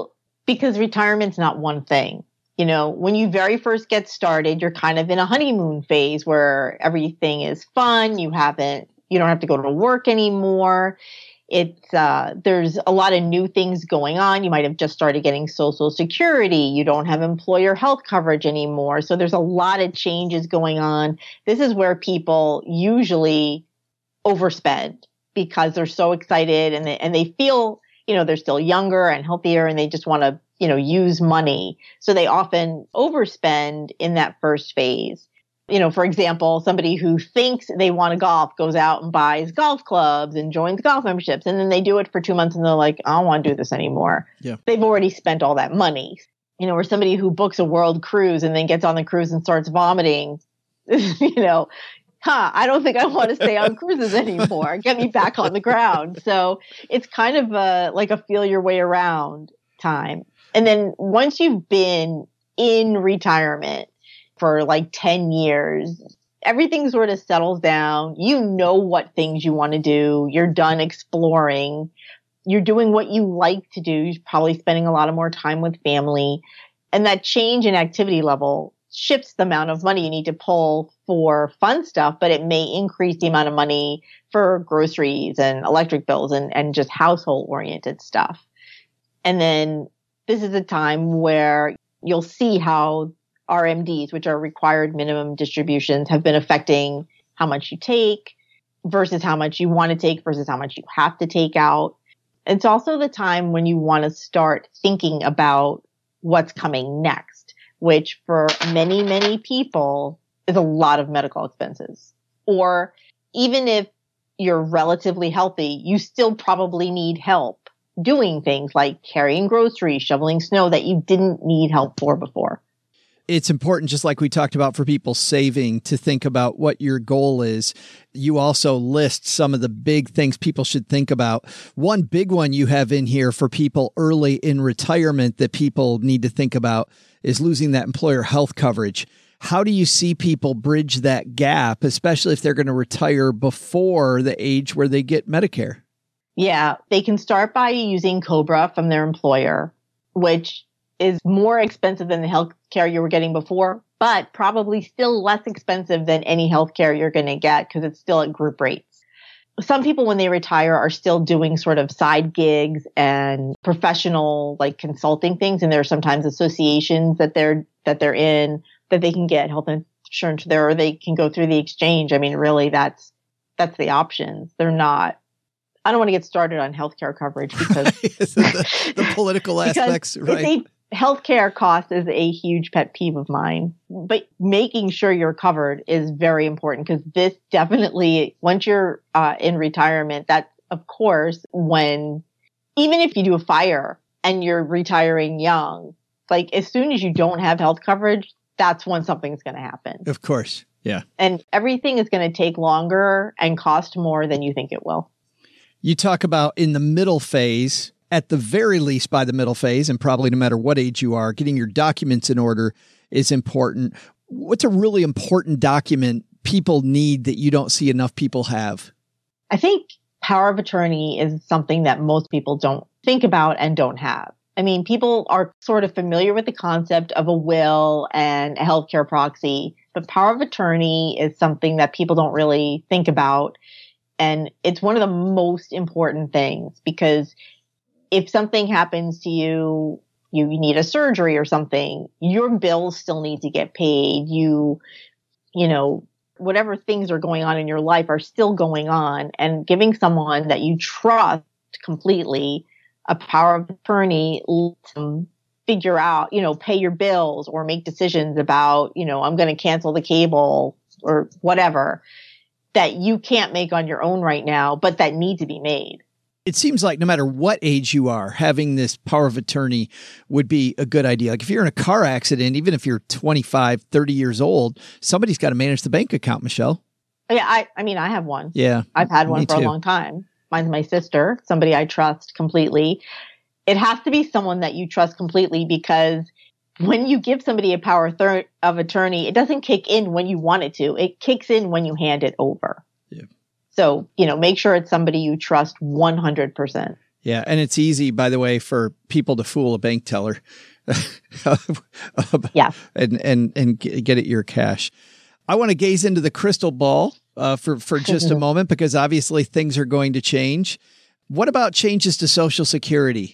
H: Because retirement's not one thing. You know, when you very first get started, you're kind of in a honeymoon phase where everything is fun. You haven't, you don't have to go to work anymore. It's, uh, there's a lot of new things going on. You might have just started getting Social Security. You don't have employer health coverage anymore. So there's a lot of changes going on. This is where people usually overspend because they're so excited and they, and they feel, you know, they're still younger and healthier and they just want to, you know, use money. So they often overspend in that first phase. You know, for example, somebody who thinks they want to golf goes out and buys golf clubs and joins golf memberships. And then they do it for two months and they're like, I don't want to do this anymore.
C: Yeah.
H: They've already spent all that money. You know, or somebody who books a world cruise and then gets on the cruise and starts vomiting, you know, huh, I don't think I want to stay on cruises anymore. Get me back on the ground. So it's kind of a, like a feel your way around time. And then once you've been in retirement for like ten years, everything sort of settles down. You know what things you want to do. You're done exploring. You're doing what you like to do. You're probably spending a lot of more time with family. And that change in activity level shifts the amount of money you need to pull for fun stuff, but it may increase the amount of money for groceries and electric bills and, and just household oriented stuff. And then this is a time where you'll see how R M Ds, which are required minimum distributions, have been affecting how much you take versus how much you want to take versus how much you have to take out. It's also the time when you want to start thinking about what's coming next, which for many, many people is a lot of medical expenses. Or even if you're relatively healthy, you still probably need help doing things like carrying groceries, shoveling snow that you didn't need help for before.
C: It's important, just like we talked about for people saving, to think about what your goal is. You also list some of the big things people should think about. One big one you have in here for people early in retirement that people need to think about is losing that employer health coverage. How do you see people bridge that gap, especially if they're going to retire before the age where they get Medicare?
H: Yeah, they can start by using COBRA from their employer, which is more expensive than the health care you were getting before, but probably still less expensive than any health care you're going to get because it's still at group rates. Some people, when they retire, are still doing sort of side gigs and professional like consulting things. And there are sometimes associations that they're, that they're in that they can get health insurance there, or they can go through the exchange. I mean, really, that's, that's the options. They're not, I don't want to get started on healthcare coverage because
C: the, the political aspects, right?
H: Healthcare cost is a huge pet peeve of mine, but making sure you're covered is very important because this definitely, once you're uh, in retirement, that's of course when, even if you do a fire and you're retiring young, like as soon as you don't have health coverage, that's when something's going to happen.
C: Of course. Yeah.
H: And everything is going to take longer and cost more than you think it will.
C: You talk about in the middle phase, at the very least by the middle phase, and probably no matter what age you are, getting your documents in order is important. What's a really important document people need that you don't see enough people have?
H: I think power of attorney is something that most people don't think about and don't have. I mean, people are sort of familiar with the concept of a will and a healthcare proxy, but power of attorney is something that people don't really think about. And it's one of the most important things because if something happens to you, you need a surgery or something, your bills still need to get paid. You, you know, whatever things are going on in your life are still going on, and giving someone that you trust completely a power of attorney lets them figure out, you know, pay your bills or make decisions about, you know, I'm going to cancel the cable or whatever that you can't make on your own right now, but that need to be made.
C: It seems like no matter what age you are, having this power of attorney would be a good idea. Like if you're in a car accident, even if you're twenty-five, thirty years old, somebody's got to manage the bank account, Michelle.
H: Yeah, I, I mean, I have one.
C: Yeah.
H: I've had one for
C: too.
H: a long time. Mine's my sister, somebody I trust completely. It has to be someone that you trust completely because when you give somebody a power thir- of attorney, it doesn't kick in when you want it to. It kicks in when you hand it over.
C: Yeah.
H: So, you know, make sure it's somebody you trust one hundred percent.
C: Yeah. And it's easy, by the way, for people to fool a bank teller.
H: Yeah.
C: And, and, and get at your cash. I want to gaze into the crystal ball uh, for, for just a moment, because obviously things are going to change. What about changes to Social Security?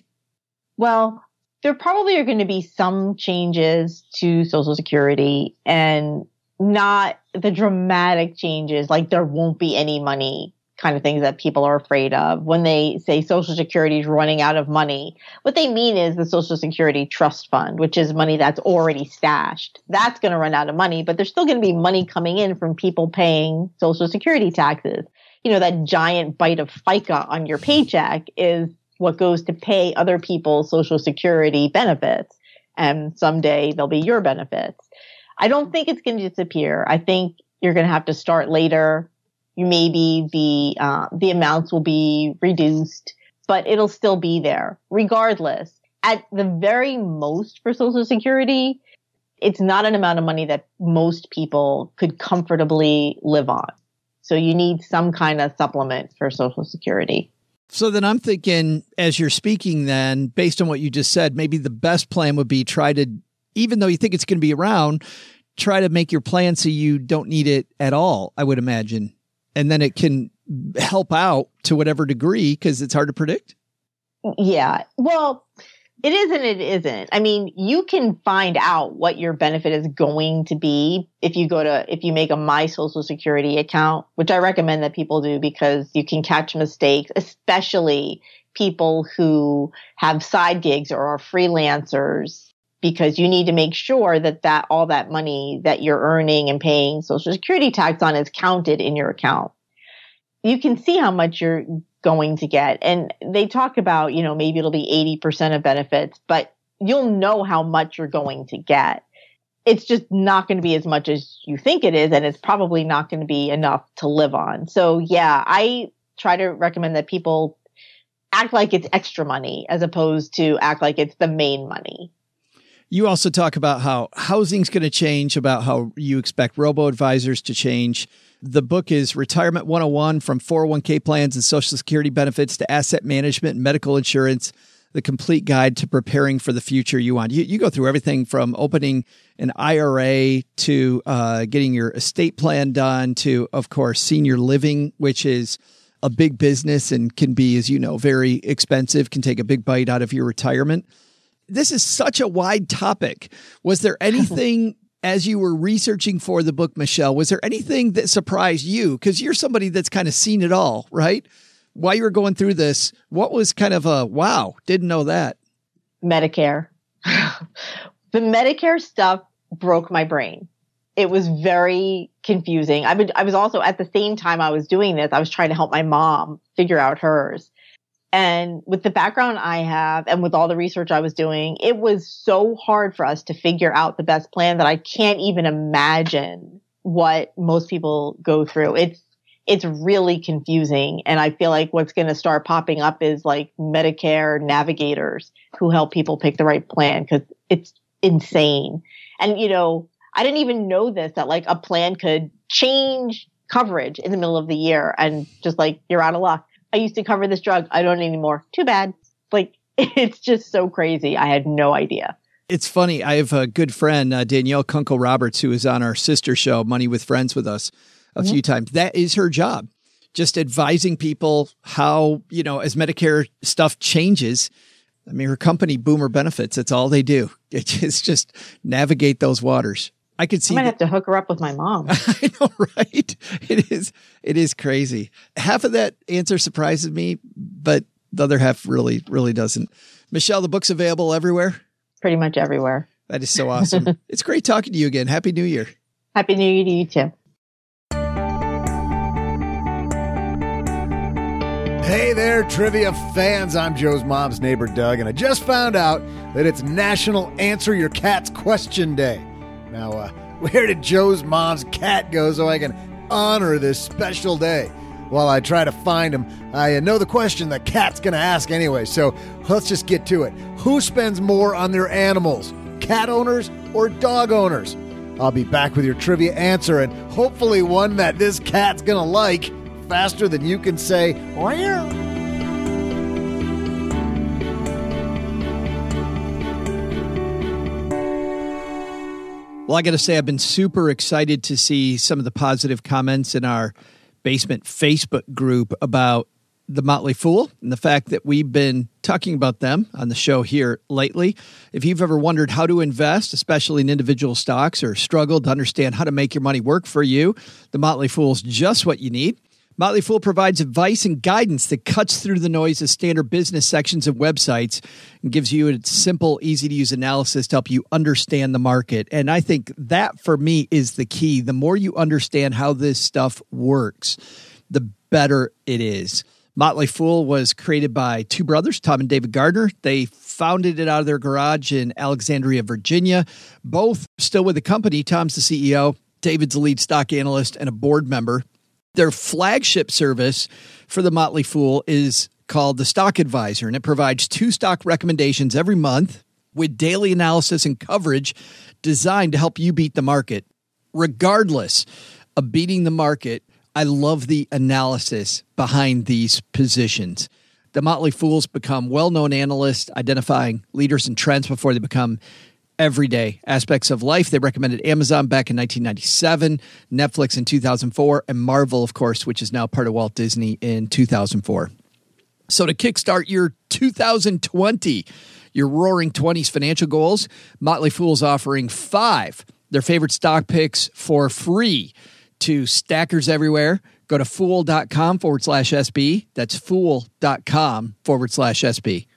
H: Well, there probably are going to be some changes to Social Security, and not the dramatic changes, like there won't be any money kind of things that people are afraid of. When they say Social Security is running out of money, what they mean is the Social Security Trust Fund, which is money that's already stashed. That's going to run out of money, but there's still going to be money coming in from people paying Social Security taxes. You know, that giant bite of FICA on your paycheck is what goes to pay other people's Social Security benefits. And someday they'll be your benefits. I don't think it's going to disappear. I think you're going to have to start later. Maybe the uh, the amounts will be reduced, but it'll still be there regardless. At the very most for Social Security, it's not an amount of money that most people could comfortably live on. So you need some kind of supplement for Social Security.
C: So then I'm thinking, as you're speaking then, based on what you just said, maybe the best plan would be try to, even though you think it's going to be around, try to make your plan so you don't need it at all, I would imagine. And then it can help out to whatever degree, because it's hard to predict.
H: Yeah. Well, it is and it isn't. I mean, you can find out what your benefit is going to be if you go to, if you make a My Social Security account, which I recommend that people do, because you can catch mistakes, especially people who have side gigs or are freelancers, because you need to make sure that, that all that money that you're earning and paying Social Security tax on is counted in your account. You can see how much you're going to get. And they talk about, you know, maybe it'll be eighty percent of benefits, but you'll know how much you're going to get. It's just not going to be as much as you think it is, and it's probably not going to be enough to live on. So yeah, I try to recommend that people act like it's extra money as opposed to act like it's the main money.
C: You also talk about how housing's going to change, about how you expect robo-advisors to change. The book is Retirement one oh one, From four oh one k Plans and Social Security Benefits to Asset Management and Medical Insurance, the complete guide to preparing for the future you want. You, you go through everything from opening an I R A to uh, getting your estate plan done to, of course, senior living, which is a big business and can be, as you know, very expensive, can take a big bite out of your retirement. This is such a wide topic. Was there anything as you were researching for the book, Michelle, was there anything that surprised you? Because you're somebody that's kind of seen it all, right? While you were going through this, what was kind of a, wow, didn't know that?
H: Medicare. The Medicare stuff broke my brain. It was very confusing. I would, I was also, at the same time I was doing this, I was trying to help my mom figure out hers. And with the background I have and with all the research I was doing, it was so hard for us to figure out the best plan that I can't even imagine what most people go through. It's, it's really confusing. And I feel like what's going to start popping up is like Medicare navigators who help people pick the right plan, because it's insane. And, you know, I didn't even know this, that like a plan could change coverage in the middle of the year and just like, you're out of luck. I used to cover this drug. I don't anymore. Too bad. Like, it's just so crazy. I had no idea.
C: It's funny. I have a good friend, uh, Danielle Kunkel Roberts, who is on our sister show, Money with Friends, with us a mm-hmm. few times. That is her job. Just advising people how, you know, as Medicare stuff changes. I mean, her company, Boomer Benefits, that's all they do. It's just navigate those waters. I could see.
H: I might
C: that.
H: have to hook her up with my mom.
C: I know, right? It is, it is crazy. Half of that answer surprises me, but the other half really, really doesn't. Michelle, the book's available everywhere?
H: Pretty much everywhere.
C: That is so awesome. It's great talking to you again. Happy New Year.
H: Happy New Year to you too.
B: Hey there, trivia fans. I'm Joe's mom's neighbor, Doug, and I just found out that it's National Answer Your Cat's Question Day. Now, uh, where did Joe's mom's cat go so I can honor this special day? While I try to find him, I know the question the cat's going to ask anyway, so let's just get to it. Who spends more on their animals, cat owners or dog owners? I'll be back with your trivia answer, and hopefully one that this cat's going to like faster than you can say, wow.
C: Well, I got to say, I've been super excited to see some of the positive comments in our Basement Facebook group about the Motley Fool and the fact that we've been talking about them on the show here lately. If you've ever wondered how to invest, especially in individual stocks, or struggled to understand how to make your money work for you, the Motley Fool's just what you need. Motley Fool provides advice and guidance that cuts through the noise of standard business sections of websites and gives you a simple, easy-to-use analysis to help you understand the market. And I think that, for me, is the key. The more you understand how this stuff works, the better it is. Motley Fool was created by two brothers, Tom and David Gardner. They founded it out of their garage in Alexandria, Virginia. Both still with the company. Tom's the C E O. David's a lead stock analyst and a board member. Their flagship service for the Motley Fool is called the Stock Advisor, and it provides two stock recommendations every month with daily analysis and coverage designed to help you beat the market. Regardless of beating the market, I love the analysis behind these positions. The Motley Fools become well-known analysts identifying leaders and trends before they become everyday aspects of life. They recommended Amazon back in nineteen ninety-seven, Netflix in two thousand four, and Marvel, of course, which is now part of Walt Disney, in two thousand four. So to kickstart your two thousand twenty, your Roaring Twenties financial goals, Motley Fool's offering five their favorite stock picks for free to stackers everywhere. Go to fool.com forward slash SB. That's fool.com forward slash SB.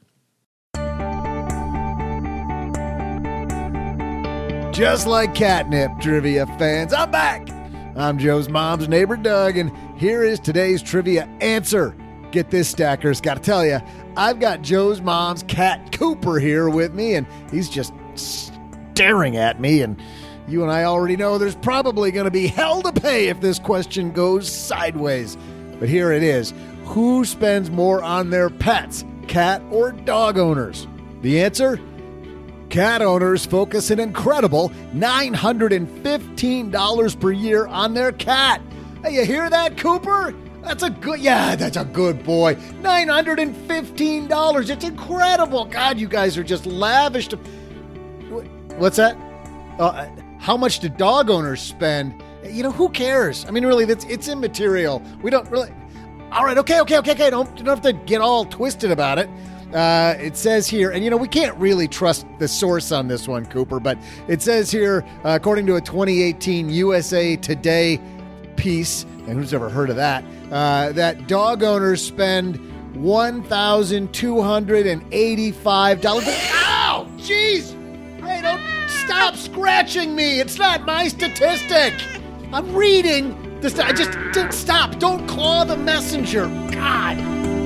B: Just like catnip, trivia fans, I'm back. I'm Joe's mom's neighbor, Doug, and here is today's trivia answer. Get this, stackers. Got to tell you, I've got Joe's mom's cat, Cooper, here with me, and he's just staring at me, and you and I already know there's probably going to be hell to pay if this question goes sideways. But here it is. Who spends more on their pets, cat or dog owners? The answer? Cat owners focus an incredible nine hundred fifteen dollars per year on their cat. Hey, you hear that, Cooper? That's a good, yeah, that's a good boy. nine hundred fifteen dollars. It's incredible. God, you guys are just lavish. To, what's that? Uh, how much do dog owners spend? You know, who cares? I mean, really, that's it's immaterial. We don't really. All right, okay, okay, okay, okay. Don't, don't have to get all twisted about it. Uh, it says here, and you know, we can't really trust the source on this one, Cooper, but it says here, uh, according to a twenty eighteen U S A Today piece, and who's ever heard of that, uh, that dog owners spend one thousand two hundred eighty-five dollars. Ow! Jeez! Hey, don't stop scratching me. It's not my statistic. I'm reading this. I just, just stop. Don't claw the messenger. God.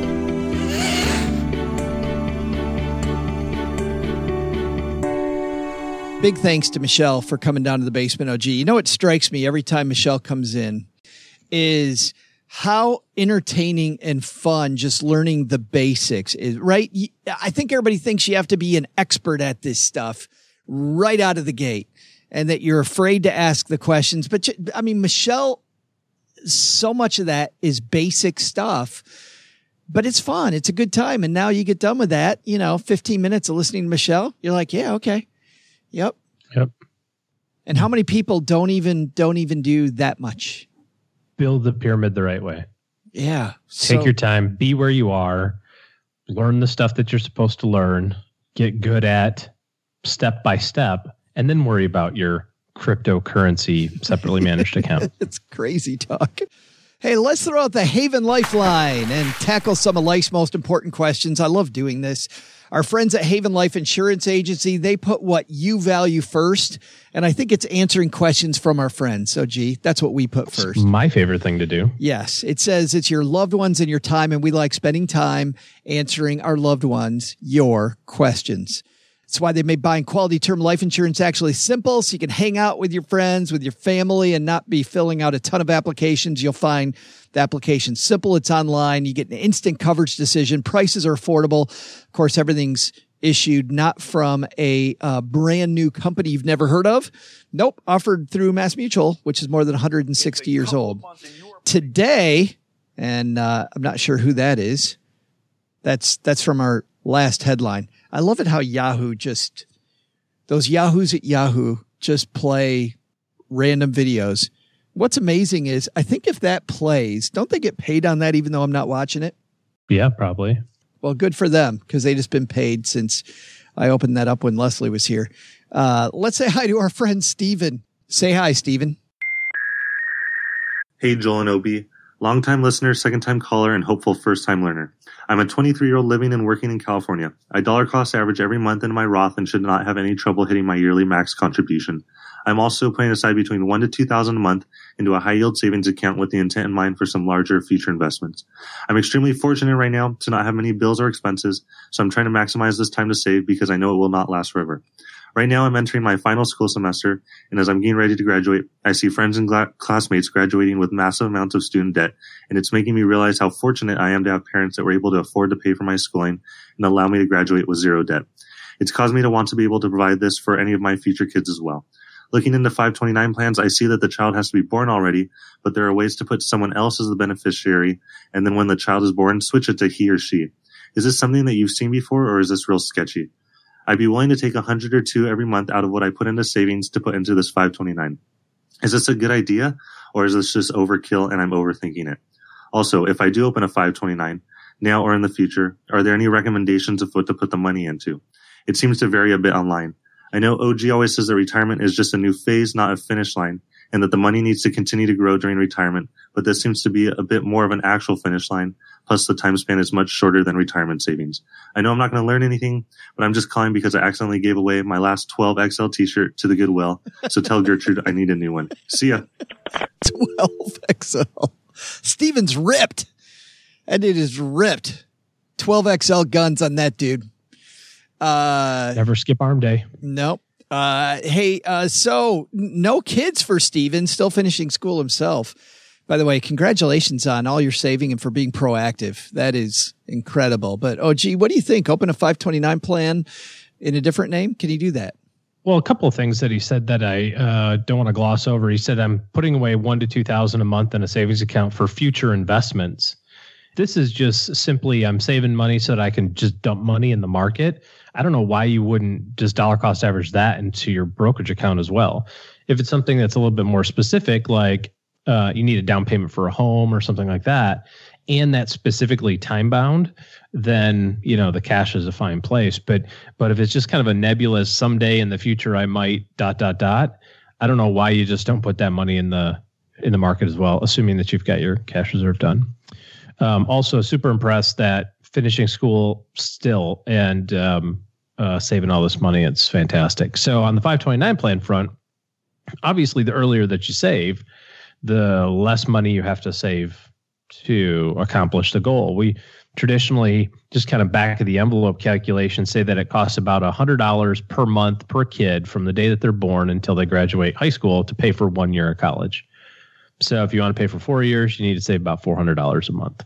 C: Big thanks to Michelle for coming down to the Basement O G. You know what strikes me every time Michelle comes in is how entertaining and fun just learning the basics is, right? I think everybody thinks you have to be an expert at this stuff right out of the gate and that you're afraid to ask the questions. But I mean, Michelle, so much of that is basic stuff, but it's fun. It's a good time. And now you get done with that, you know, fifteen minutes of listening to Michelle. You're like, yeah, okay. Yep.
D: Yep.
C: And how many people don't even don't even do that much?
D: Build the pyramid the right way.
C: Yeah.
D: Take
C: so,
D: your time. Be where you are. Learn the stuff that you're supposed to learn. Get good at step by step, and then worry about your cryptocurrency separately managed account.
C: It's crazy talk. Hey, let's throw out the Haven Lifeline and tackle some of life's most important questions. I love doing this. Our friends at Haven Life Insurance Agency, they put what you value first. And I think it's answering questions from our friends. So, gee, that's what we put first.
D: It's my favorite thing to do.
C: Yes. It says it's your loved ones and your time. And we like spending time answering our loved ones, your questions. That's why they made buying quality term life insurance actually simple, so you can hang out with your friends, with your family, and not be filling out a ton of applications. You'll find the application simple. It's online. You get an instant coverage decision. Prices are affordable. Of course, everything's issued not from a uh, brand new company you've never heard of. Nope. Offered through MassMutual, which is more than one hundred sixty years old. Today, and uh, I'm not sure who that is. That's that's from our last headline. I love it how Yahoo just, those Yahoos at Yahoo just play random videos. What's amazing is I think if that plays, don't they get paid on that even though I'm not watching it?
D: Yeah, probably.
C: Well, good for them because they just been paid since I opened that up when Leslie was here. Uh, let's say hi to our friend Steven. Say hi, Steven.
I: Hey, Joel and Obi. Long-time listener, second-time caller, and hopeful first-time learner. I'm a twenty-three-year-old living and working in California. I dollar cost average every month into my Roth and should not have any trouble hitting my yearly max contribution. I'm also putting aside between one to two thousand a month into a high-yield savings account with the intent in mind for some larger future investments. I'm extremely fortunate right now to not have many bills or expenses, so I'm trying to maximize this time to save because I know it will not last forever. Right now, I'm entering my final school semester, and as I'm getting ready to graduate, I see friends and gla- classmates graduating with massive amounts of student debt, and it's making me realize how fortunate I am to have parents that were able to afford to pay for my schooling and allow me to graduate with zero debt. It's caused me to want to be able to provide this for any of my future kids as well. Looking into five twenty-nine plans, I see that the child has to be born already, but there are ways to put someone else as the beneficiary, and then when the child is born, switch it to he or she. Is this something that you've seen before, or is this real sketchy? I'd be willing to take a hundred or two every month out of what I put into savings to put into this five twenty-nine. Is this a good idea, or is this just overkill and I'm overthinking it? Also, if I do open a five twenty-nine, now or in the future, are there any recommendations of what to put the money into? It seems to vary a bit online. I know O G always says that retirement is just a new phase, not a finish line, and that the money needs to continue to grow during retirement, but this seems to be a bit more of an actual finish line, plus the time span is much shorter than retirement savings. I know I'm not going to learn anything, but I'm just calling because I accidentally gave away my last twelve X L t-shirt to the Goodwill, so tell Gertrude I need a new one. See ya.
C: twelve X L. Steven's ripped, and it is ripped. twelve X L guns on that dude. Uh,
D: Never skip arm day.
C: Nope. Uh, hey, uh, so no kids for Steven, still finishing school himself. By the way, congratulations on all your saving and for being proactive. That is incredible. But, oh, gee, what do you think? Open a five twenty-nine plan in a different name? Can you do that?
D: Well, a couple of things that he said that I uh, don't want to gloss over. He said, I'm putting away one to two thousand a month in a savings account for future investments. This is just simply I'm saving money so that I can just dump money in the market. I don't know why you wouldn't just dollar cost average that into your brokerage account as well. If it's something that's a little bit more specific, like uh, you need a down payment for a home or something like that, and that's specifically time bound, then, you know, the cash is a fine place. But but if it's just kind of a nebulous someday in the future, I might dot, dot, dot, I don't know why you just don't put that money in the in the market as well, assuming that you've got your cash reserve done. Um, also super impressed that finishing school still and um, uh, saving all this money. It's fantastic. So on the five twenty-nine plan front, obviously the earlier that you save, the less money you have to save to accomplish the goal. We traditionally just kind of back of the envelope calculation say that it costs about one hundred dollars per month per kid from the day that they're born until they graduate high school to pay for one year of college. So if you want to pay for four years, you need to save about four hundred dollars a month.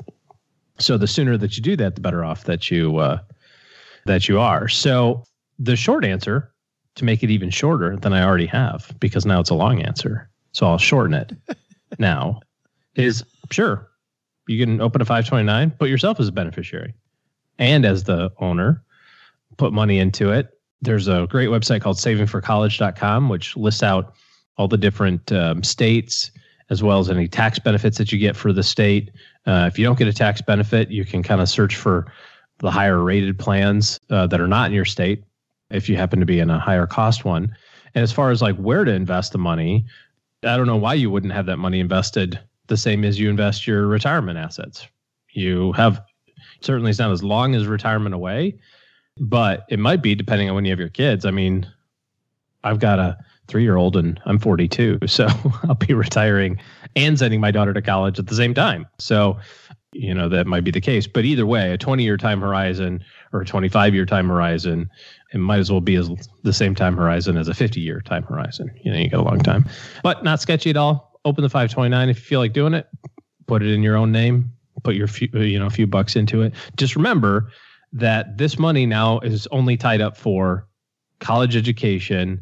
D: So the sooner that you do that, the better off that you uh, that you are. So the short answer, to make it even shorter than I already have, because now it's a long answer, so I'll shorten it now, is sure, you can open a five twenty-nine, put yourself as a beneficiary. And as the owner, put money into it. There's a great website called saving for college dot com, which lists out all the different um, states, as well as any tax benefits that you get for the state. Uh, if you don't get a tax benefit, you can kind of search for the higher rated plans uh, that are not in your state if you happen to be in a higher cost one. And as far as like where to invest the money, I don't know why you wouldn't have that money invested the same as you invest your retirement assets. You have, certainly it's not as long as retirement away, but it might be depending on when you have your kids. I mean, I've got a three-year-old and I'm forty-two, so I'll be retiring and sending my daughter to college at the same time. So, you know, that might be the case. But either way, a twenty-year time horizon or a twenty-five-year time horizon, it might as well be as the same time horizon as a fifty-year time horizon. You know, you got a long time. But not sketchy at all. Open the five twenty-nine if you feel like doing it. Put it in your own name. Put your few, you know, a few bucks into it. Just remember that this money now is only tied up for college education,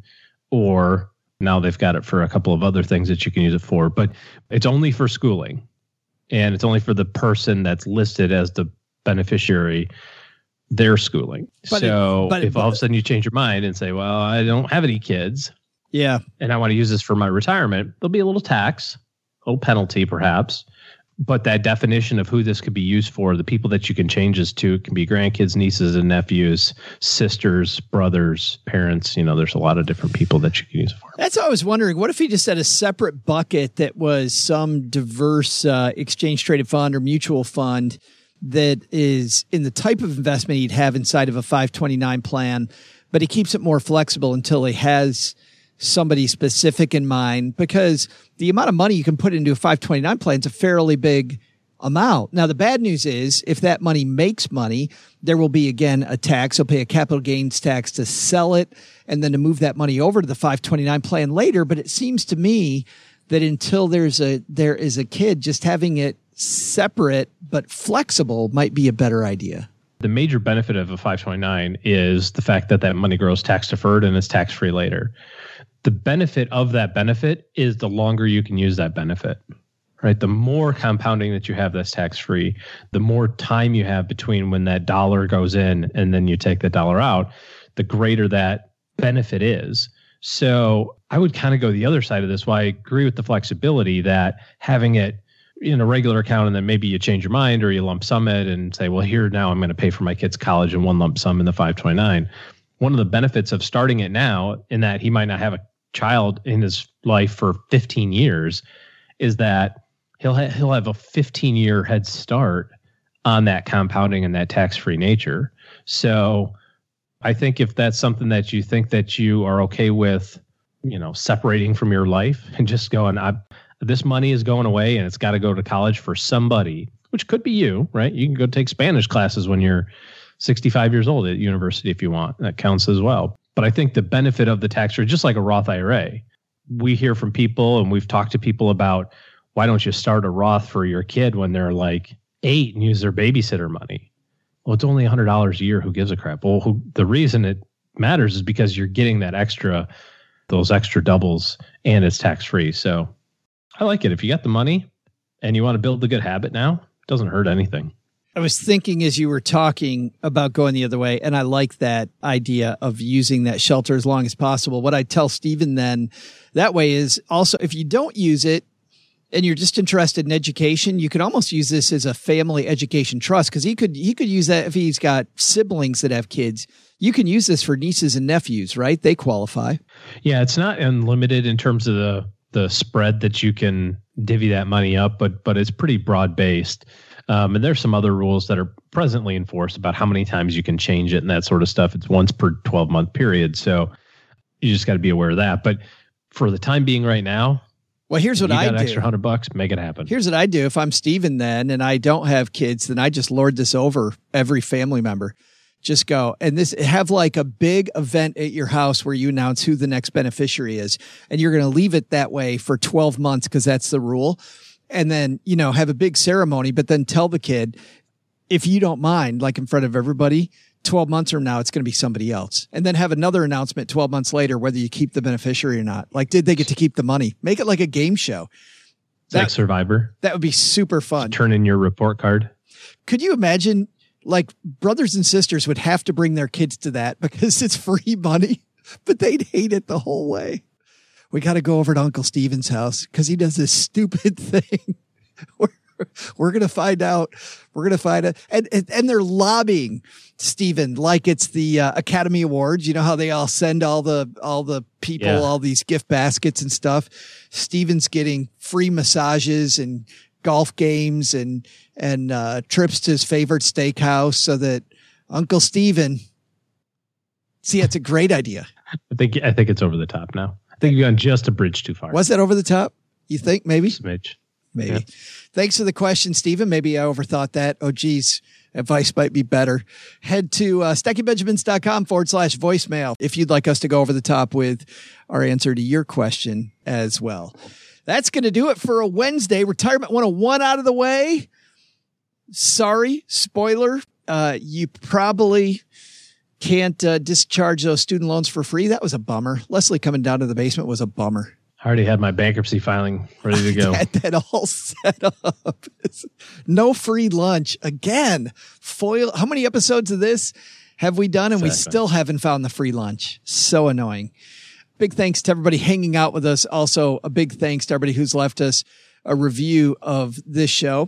D: or now they've got it for a couple of other things that you can use it for, but it's only for schooling, and it's only for the person that's listed as the beneficiary, their schooling. But so it, but if it, all of a sudden you change your mind and say, well, I don't have any kids.
C: Yeah.
D: And I want to use this for my retirement. There'll be a little tax, a little penalty perhaps. But that definition of who this could be used for, the people that you can change this to, can be grandkids, nieces and nephews, sisters, brothers, parents. You know, there's a lot of different people that you can use it for.
C: That's what I was wondering. What if he just had a separate bucket that was some diverse uh, exchange traded fund or mutual fund that is in the type of investment he'd have inside of a five twenty-nine plan, but he keeps it more flexible until he has somebody specific in mind, because the amount of money you can put into a five twenty-nine plan is a fairly big amount. Now, the bad news is if that money makes money, there will be, again, a tax. He'll pay a capital gains tax to sell it and then to move that money over to the five twenty-nine plan later. But it seems to me that until there's a, there is a kid, just having it separate but flexible might be a better idea.
D: The major benefit of a five twenty-nine is the fact that that money grows tax deferred and is tax free later. The benefit of that benefit is the longer you can use that benefit, right? The more compounding that you have that's tax free, the more time you have between when that dollar goes in and then you take the dollar out, the greater that benefit is. So I would kind of go the other side of this. Why I agree with the flexibility that having it in a regular account and then maybe you change your mind or you lump sum it and say, well, here now I'm going to pay for my kid's college in one lump sum in the five twenty-nine. One of the benefits of starting it now, in that he might not have a child in his life for fifteen years, is that he'll ha- he'll have a fifteen year head start on that compounding and that tax-free nature. So I think if that's something that you think that you are okay with, you know, separating from your life and just going, I, this money is going away and it's got to go to college for somebody, which could be you, right? You can go take Spanish classes when you're sixty-five years old at university if you want. That counts as well. But I think the benefit of the tax rate, just like a Roth I R A, we hear from people and we've talked to people about, why don't you start a Roth for your kid when they're like eight and use their babysitter money? Well, it's only one hundred dollars a year. Who gives a crap? Well, who, the reason it matters is because you're getting that extra, those extra doubles, and it's tax free. So I like it. If you got the money and you want to build a good habit now, it doesn't hurt anything.
C: I was thinking as you were talking about going the other way, and I like that idea of using that shelter as long as possible. What I tell Stephen then that way is also, if you don't use it and you're just interested in education, you could almost use this as a family education trust, because he could, he could use that if he's got siblings that have kids. You can use this for nieces and nephews, right? They qualify.
D: Yeah, it's not unlimited in terms of the the spread that you can divvy that money up, but but it's pretty broad based. Um, and there's some other rules that are presently enforced about how many times you can change it and that sort of stuff. It's once per twelve month period. So you just got to be aware of that. But for the time being right now,
C: well, here's what I do.
D: You got an extra hundred bucks, make it happen.
C: Here's what I do. If I'm Steven then, and I don't have kids, then I just lord this over every family member. Just go and this have like a big event at your house where you announce who the next beneficiary is. And you're going to leave it that way for twelve months because that's the rule. And then, you know, have a big ceremony, but then tell the kid, if you don't mind, like in front of everybody, twelve months from now, it's going to be somebody else. And then have another announcement twelve months later, whether you keep the beneficiary or not. Like, did they get to keep the money? Make it like a game show.
D: That, like Survivor.
C: That would be super fun.
D: Just turn in your report card.
C: Could you imagine, like, brothers and sisters would have to bring their kids to that because it's free money, but they'd hate it the whole way. We got to go over to Uncle Steven's house because he does this stupid thing. we're we're going to find out. We're going to find out. And, and, and they're lobbying Steven like it's the uh, Academy Awards. You know how they all send all the, all the people, yeah. all these gift baskets and stuff. Steven's getting free massages and golf games and, and, uh, trips to his favorite steakhouse so that Uncle Steven, see, it's a great idea.
D: I think, I think it's over the top now. I think you've gone just a bridge too far.
C: Was that over the top? You think maybe?
D: Smidge.
C: Maybe.
D: Yeah.
C: Thanks for the question, Stephen. Maybe I overthought that. Oh, geez. Advice might be better. Head to uh, stackingbenjamins.com forward slash voicemail if you'd like us to go over the top with our answer to your question as well. That's going to do it for a Wednesday. Retirement one oh one out of the way. Sorry, spoiler. Uh, you probably can't uh, discharge those student loans for free. That was a bummer. Leslie coming down to the basement was a bummer.
D: I already had my bankruptcy filing ready to go.
C: I had that all set up. No free lunch. Again, foil. How many episodes of this have we done? And exactly. We still haven't found the free lunch. So annoying. Big thanks to everybody hanging out with us. Also, a big thanks to everybody who's left us a review of this show.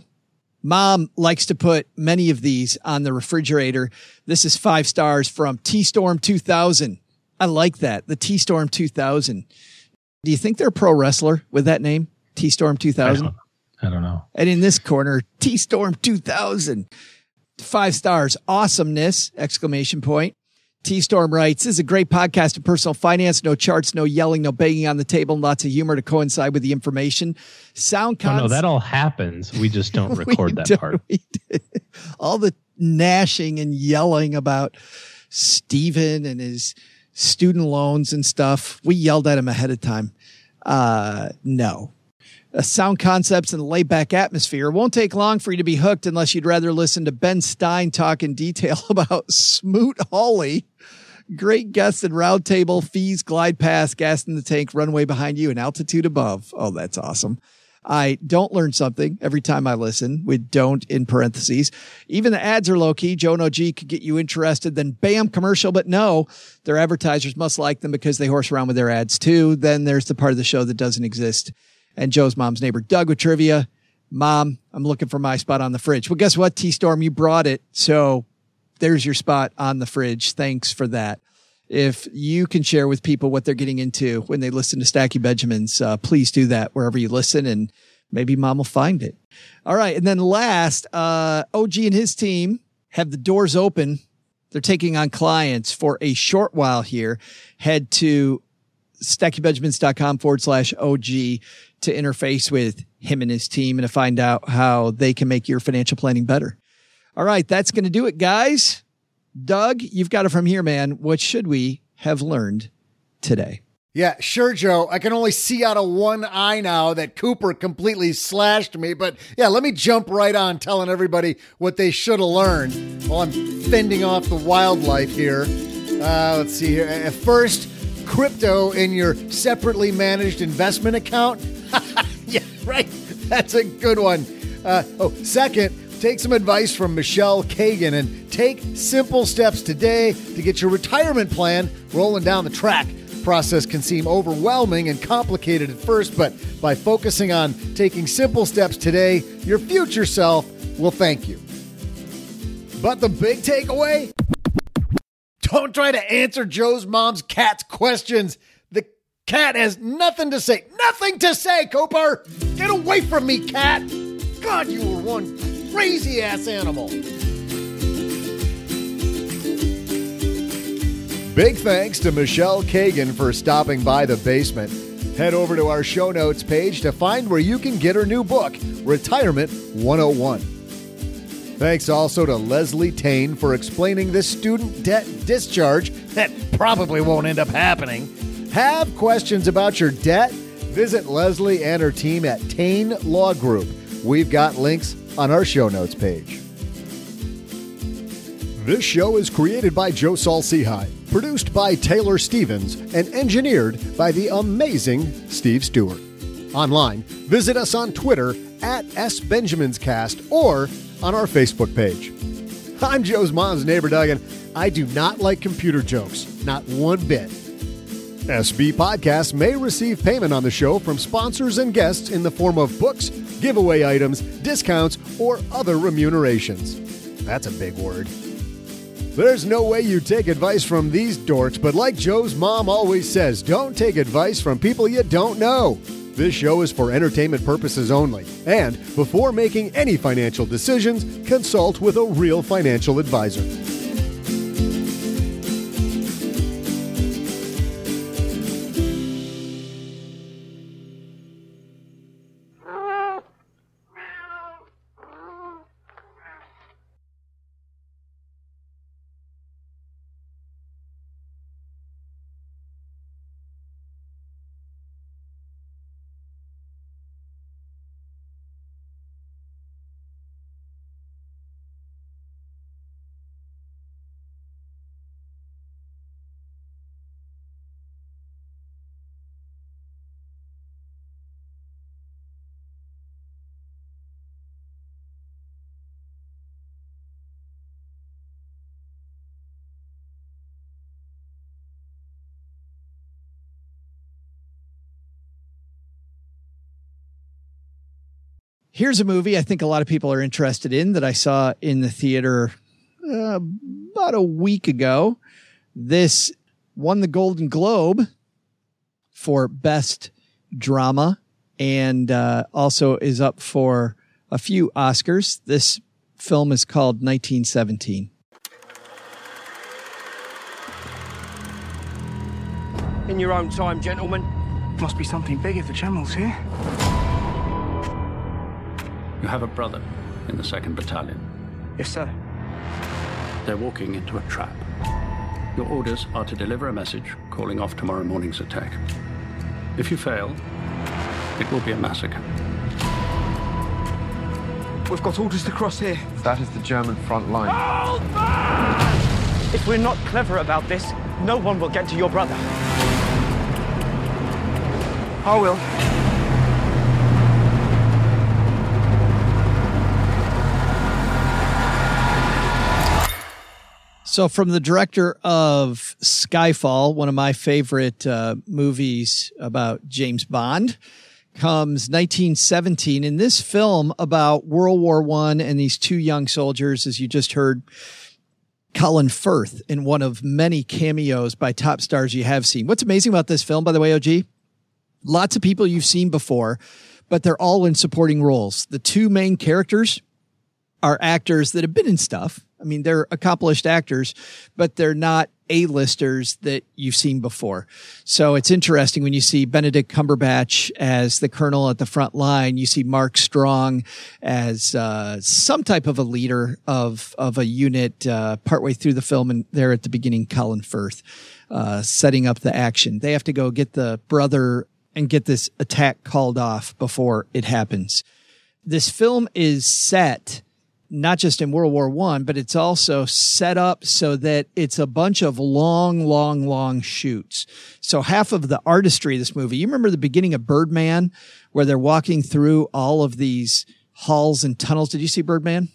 C: Mom likes to put many of these on the refrigerator. This is five stars from T-Storm two thousand. I like that. The T-Storm two thousand. Do you think they're a pro wrestler with that name? T-Storm two thousand?
D: I don't, I don't know.
C: And in this corner, T-Storm two thousand. Five stars. Awesomeness! Exclamation point. T-Storm writes, this is a great podcast of personal finance. No charts, no yelling, no banging on the table, and lots of humor to coincide with the information. Sound cons-
D: Oh, no, that all happens. We just don't record that
C: don't,
D: part.
C: We did. All the gnashing and yelling about Steven and his student loans and stuff. We yelled at him ahead of time. Uh, no. Uh, sound concepts and laid back atmosphere. It won't take long for you to be hooked unless you'd rather listen to Ben Stein talk in detail about Smoot Hawley. Great guests and round table, fees, glide past, gas in the tank, runway behind you, and altitude above. Oh, that's awesome. I don't learn something every time I listen with don't in parentheses. Even the ads are low key. Joe and O G could get you interested. Then bam, commercial. But no, their advertisers must like them because they horse around with their ads too. Then there's the part of the show that doesn't exist. And Joe's mom's neighbor, Doug, with trivia. Mom, I'm looking for my spot on the fridge. Well, guess what, T-Storm? You brought it. So there's your spot on the fridge. Thanks for that. If you can share with people what they're getting into when they listen to Stacky Benjamins, uh, please do that wherever you listen, and maybe Mom will find it. All right. And then last, uh, O G and his team have the doors open. They're taking on clients for a short while here. Head to stackybenjamins.com forward slash OG to interface with him and his team and to find out how they can make your financial planning better. All right. That's going to do it, guys. Doug, you've got it from here, man. What should we have learned today?
B: Yeah, sure, Joe. I can only see out of one eye now that Cooper completely slashed me. But yeah, let me jump right on telling everybody what they should have learned while I'm fending off the wildlife here. Uh, let's see here. At first, crypto in your separately managed investment account. Yeah, right. That's a good one. Uh, oh, second, take some advice from Michelle Kagan and take simple steps today to get your retirement plan rolling down the track. Process can seem overwhelming and complicated at first, but by focusing on taking simple steps today, your future self will thank you. But the big takeaway? Don't try to answer Joe's mom's cat's questions. The cat has nothing to say. Nothing to say, Cooper! Get away from me, cat! God, you were one crazy-ass animal. Big thanks to Michelle Kagan for stopping by the basement. Head over to our show notes page to find where you can get her new book, Retirement one oh one. Thanks also to Leslie Tane for explaining this student debt discharge that probably won't end up happening. Have questions about your debt? Visit Leslie and her team at Tane Law Group. We've got links on our show notes page. This show is created by Joe Saul-Sehy, produced by Taylor Stevens, and engineered by the amazing Steve Stewart. Online, visit us on Twitter at S Benjamins Cast or on our Facebook page. I'm Joe's mom's neighbor, Doug, and I do not like computer jokes, not one bit. S B Podcasts may receive payment on the show from sponsors and guests in the form of books, giveaway items, discounts, or other remunerations. That's a big word. There's no way you take advice from these dorks, but like Joe's mom always says, don't take advice from people you don't know. This show is for entertainment purposes only, and before making any financial decisions, consult with a real financial advisor.
C: Here's a movie I think a lot of people are interested in that I saw in the theater uh, about a week ago. This won the Golden Globe for Best Drama and uh, also is up for a few Oscars. This film is called nineteen seventeen.
J: In your own time, gentlemen. Must be something big if the General's here.
K: You have a brother in the second Battalion.
J: Yes, sir.
K: They're walking into a trap. Your orders are to deliver a message calling off tomorrow morning's attack. If you fail, it will be a massacre.
J: We've got orders to cross here.
L: That is the German front line.
J: Hold fast! If we're not clever about this, no one will get to your brother. I will.
C: So from the director of Skyfall, one of my favorite uh, movies about James Bond, comes nineteen seventeen. In this film about World War One and these two young soldiers, as you just heard, Colin Firth in one of many cameos by top stars you have seen. What's amazing about this film, by the way, O G? Lots of people you've seen before, but they're all in supporting roles. The two main characters are actors that have been in stuff. I mean, they're accomplished actors, but they're not A-listers that you've seen before. So it's interesting when you see Benedict Cumberbatch as the colonel at the front line. You see Mark Strong as uh, some type of a leader of of a unit uh, partway through the film, and there at the beginning, Colin Firth uh, setting up the action. They have to go get the brother and get this attack called off before it happens. This film is set not just in World War One, but it's also set up so that it's a bunch of long, long, long shoots. So half of the artistry of this movie, you remember the beginning of Birdman, where they're walking through all of these halls and tunnels. Did you see Birdman?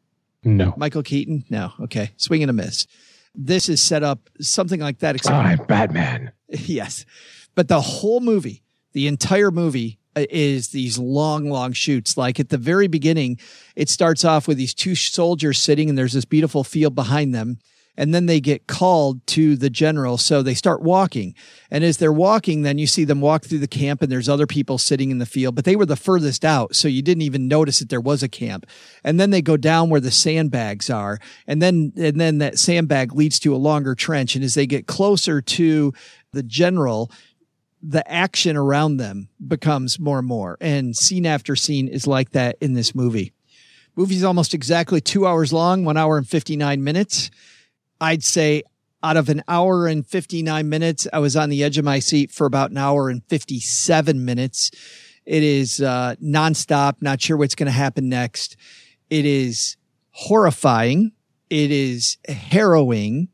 D: No.
C: Michael Keaton? No. Okay. Swing and a miss. This is set up something like that.
D: Except I'm Batman.
C: Yes. But the whole movie, the entire movie, is these long, long shoots. Like at the very beginning, it starts off with these two soldiers sitting and there's this beautiful field behind them. And then they get called to the general. So they start walking. And as they're walking, then you see them walk through the camp and there's other people sitting in the field, but they were the furthest out. So you didn't even notice that there was a camp. And then they go down where the sandbags are. And then, and then that sandbag leads to a longer trench. And as they get closer to the general, the action around them becomes more and more. And scene after scene is like that in this movie. Movie's almost exactly two hours long, one hour and fifty-nine minutes. I'd say out of an hour and fifty-nine minutes, I was on the edge of my seat for about an hour and fifty-seven minutes. It is uh, nonstop, not sure what's going to happen next. It is horrifying. It is harrowing.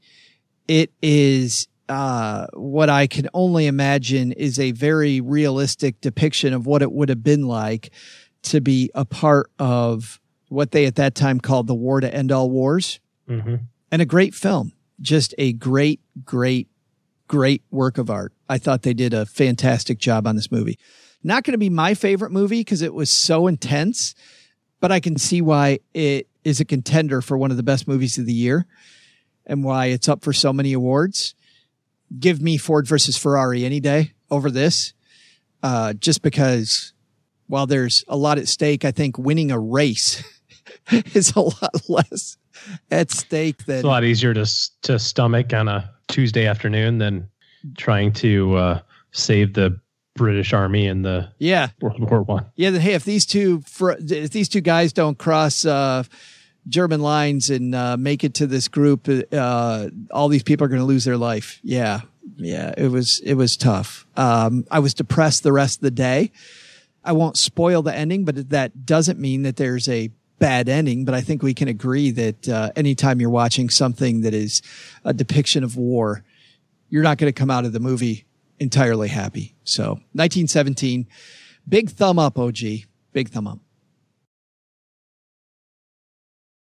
C: It is Uh, what I can only imagine is a very realistic depiction of what it would have been like to be a part of what they at that time called the war to end all wars.
D: Mm-hmm.
C: And a great film, just a great, great, great work of art. I thought they did a fantastic job on this movie. Not going to be my favorite movie because it was so intense, but I can see why it is a contender for one of the best movies of the year and why it's up for so many awards. Give me Ford versus Ferrari any day over this, uh, just because while there's a lot at stake, I think winning a race is a lot less at stake than.
D: It's a lot easier to to stomach on a Tuesday afternoon than trying to uh, save the British Army in the
C: yeah
D: World War One.
C: Yeah, hey, if these two if these two guys don't cross uh, German lines and uh, make it to this group, uh, all these people are going to lose their life. Yeah. Yeah. It was, it was tough. Um, I was depressed the rest of the day. I won't spoil the ending, but that doesn't mean that there's a bad ending. But I think we can agree that uh, anytime you're watching something that is a depiction of war, you're not going to come out of the movie entirely happy. So nineteen seventeen, big thumb up, O G. Big thumb up.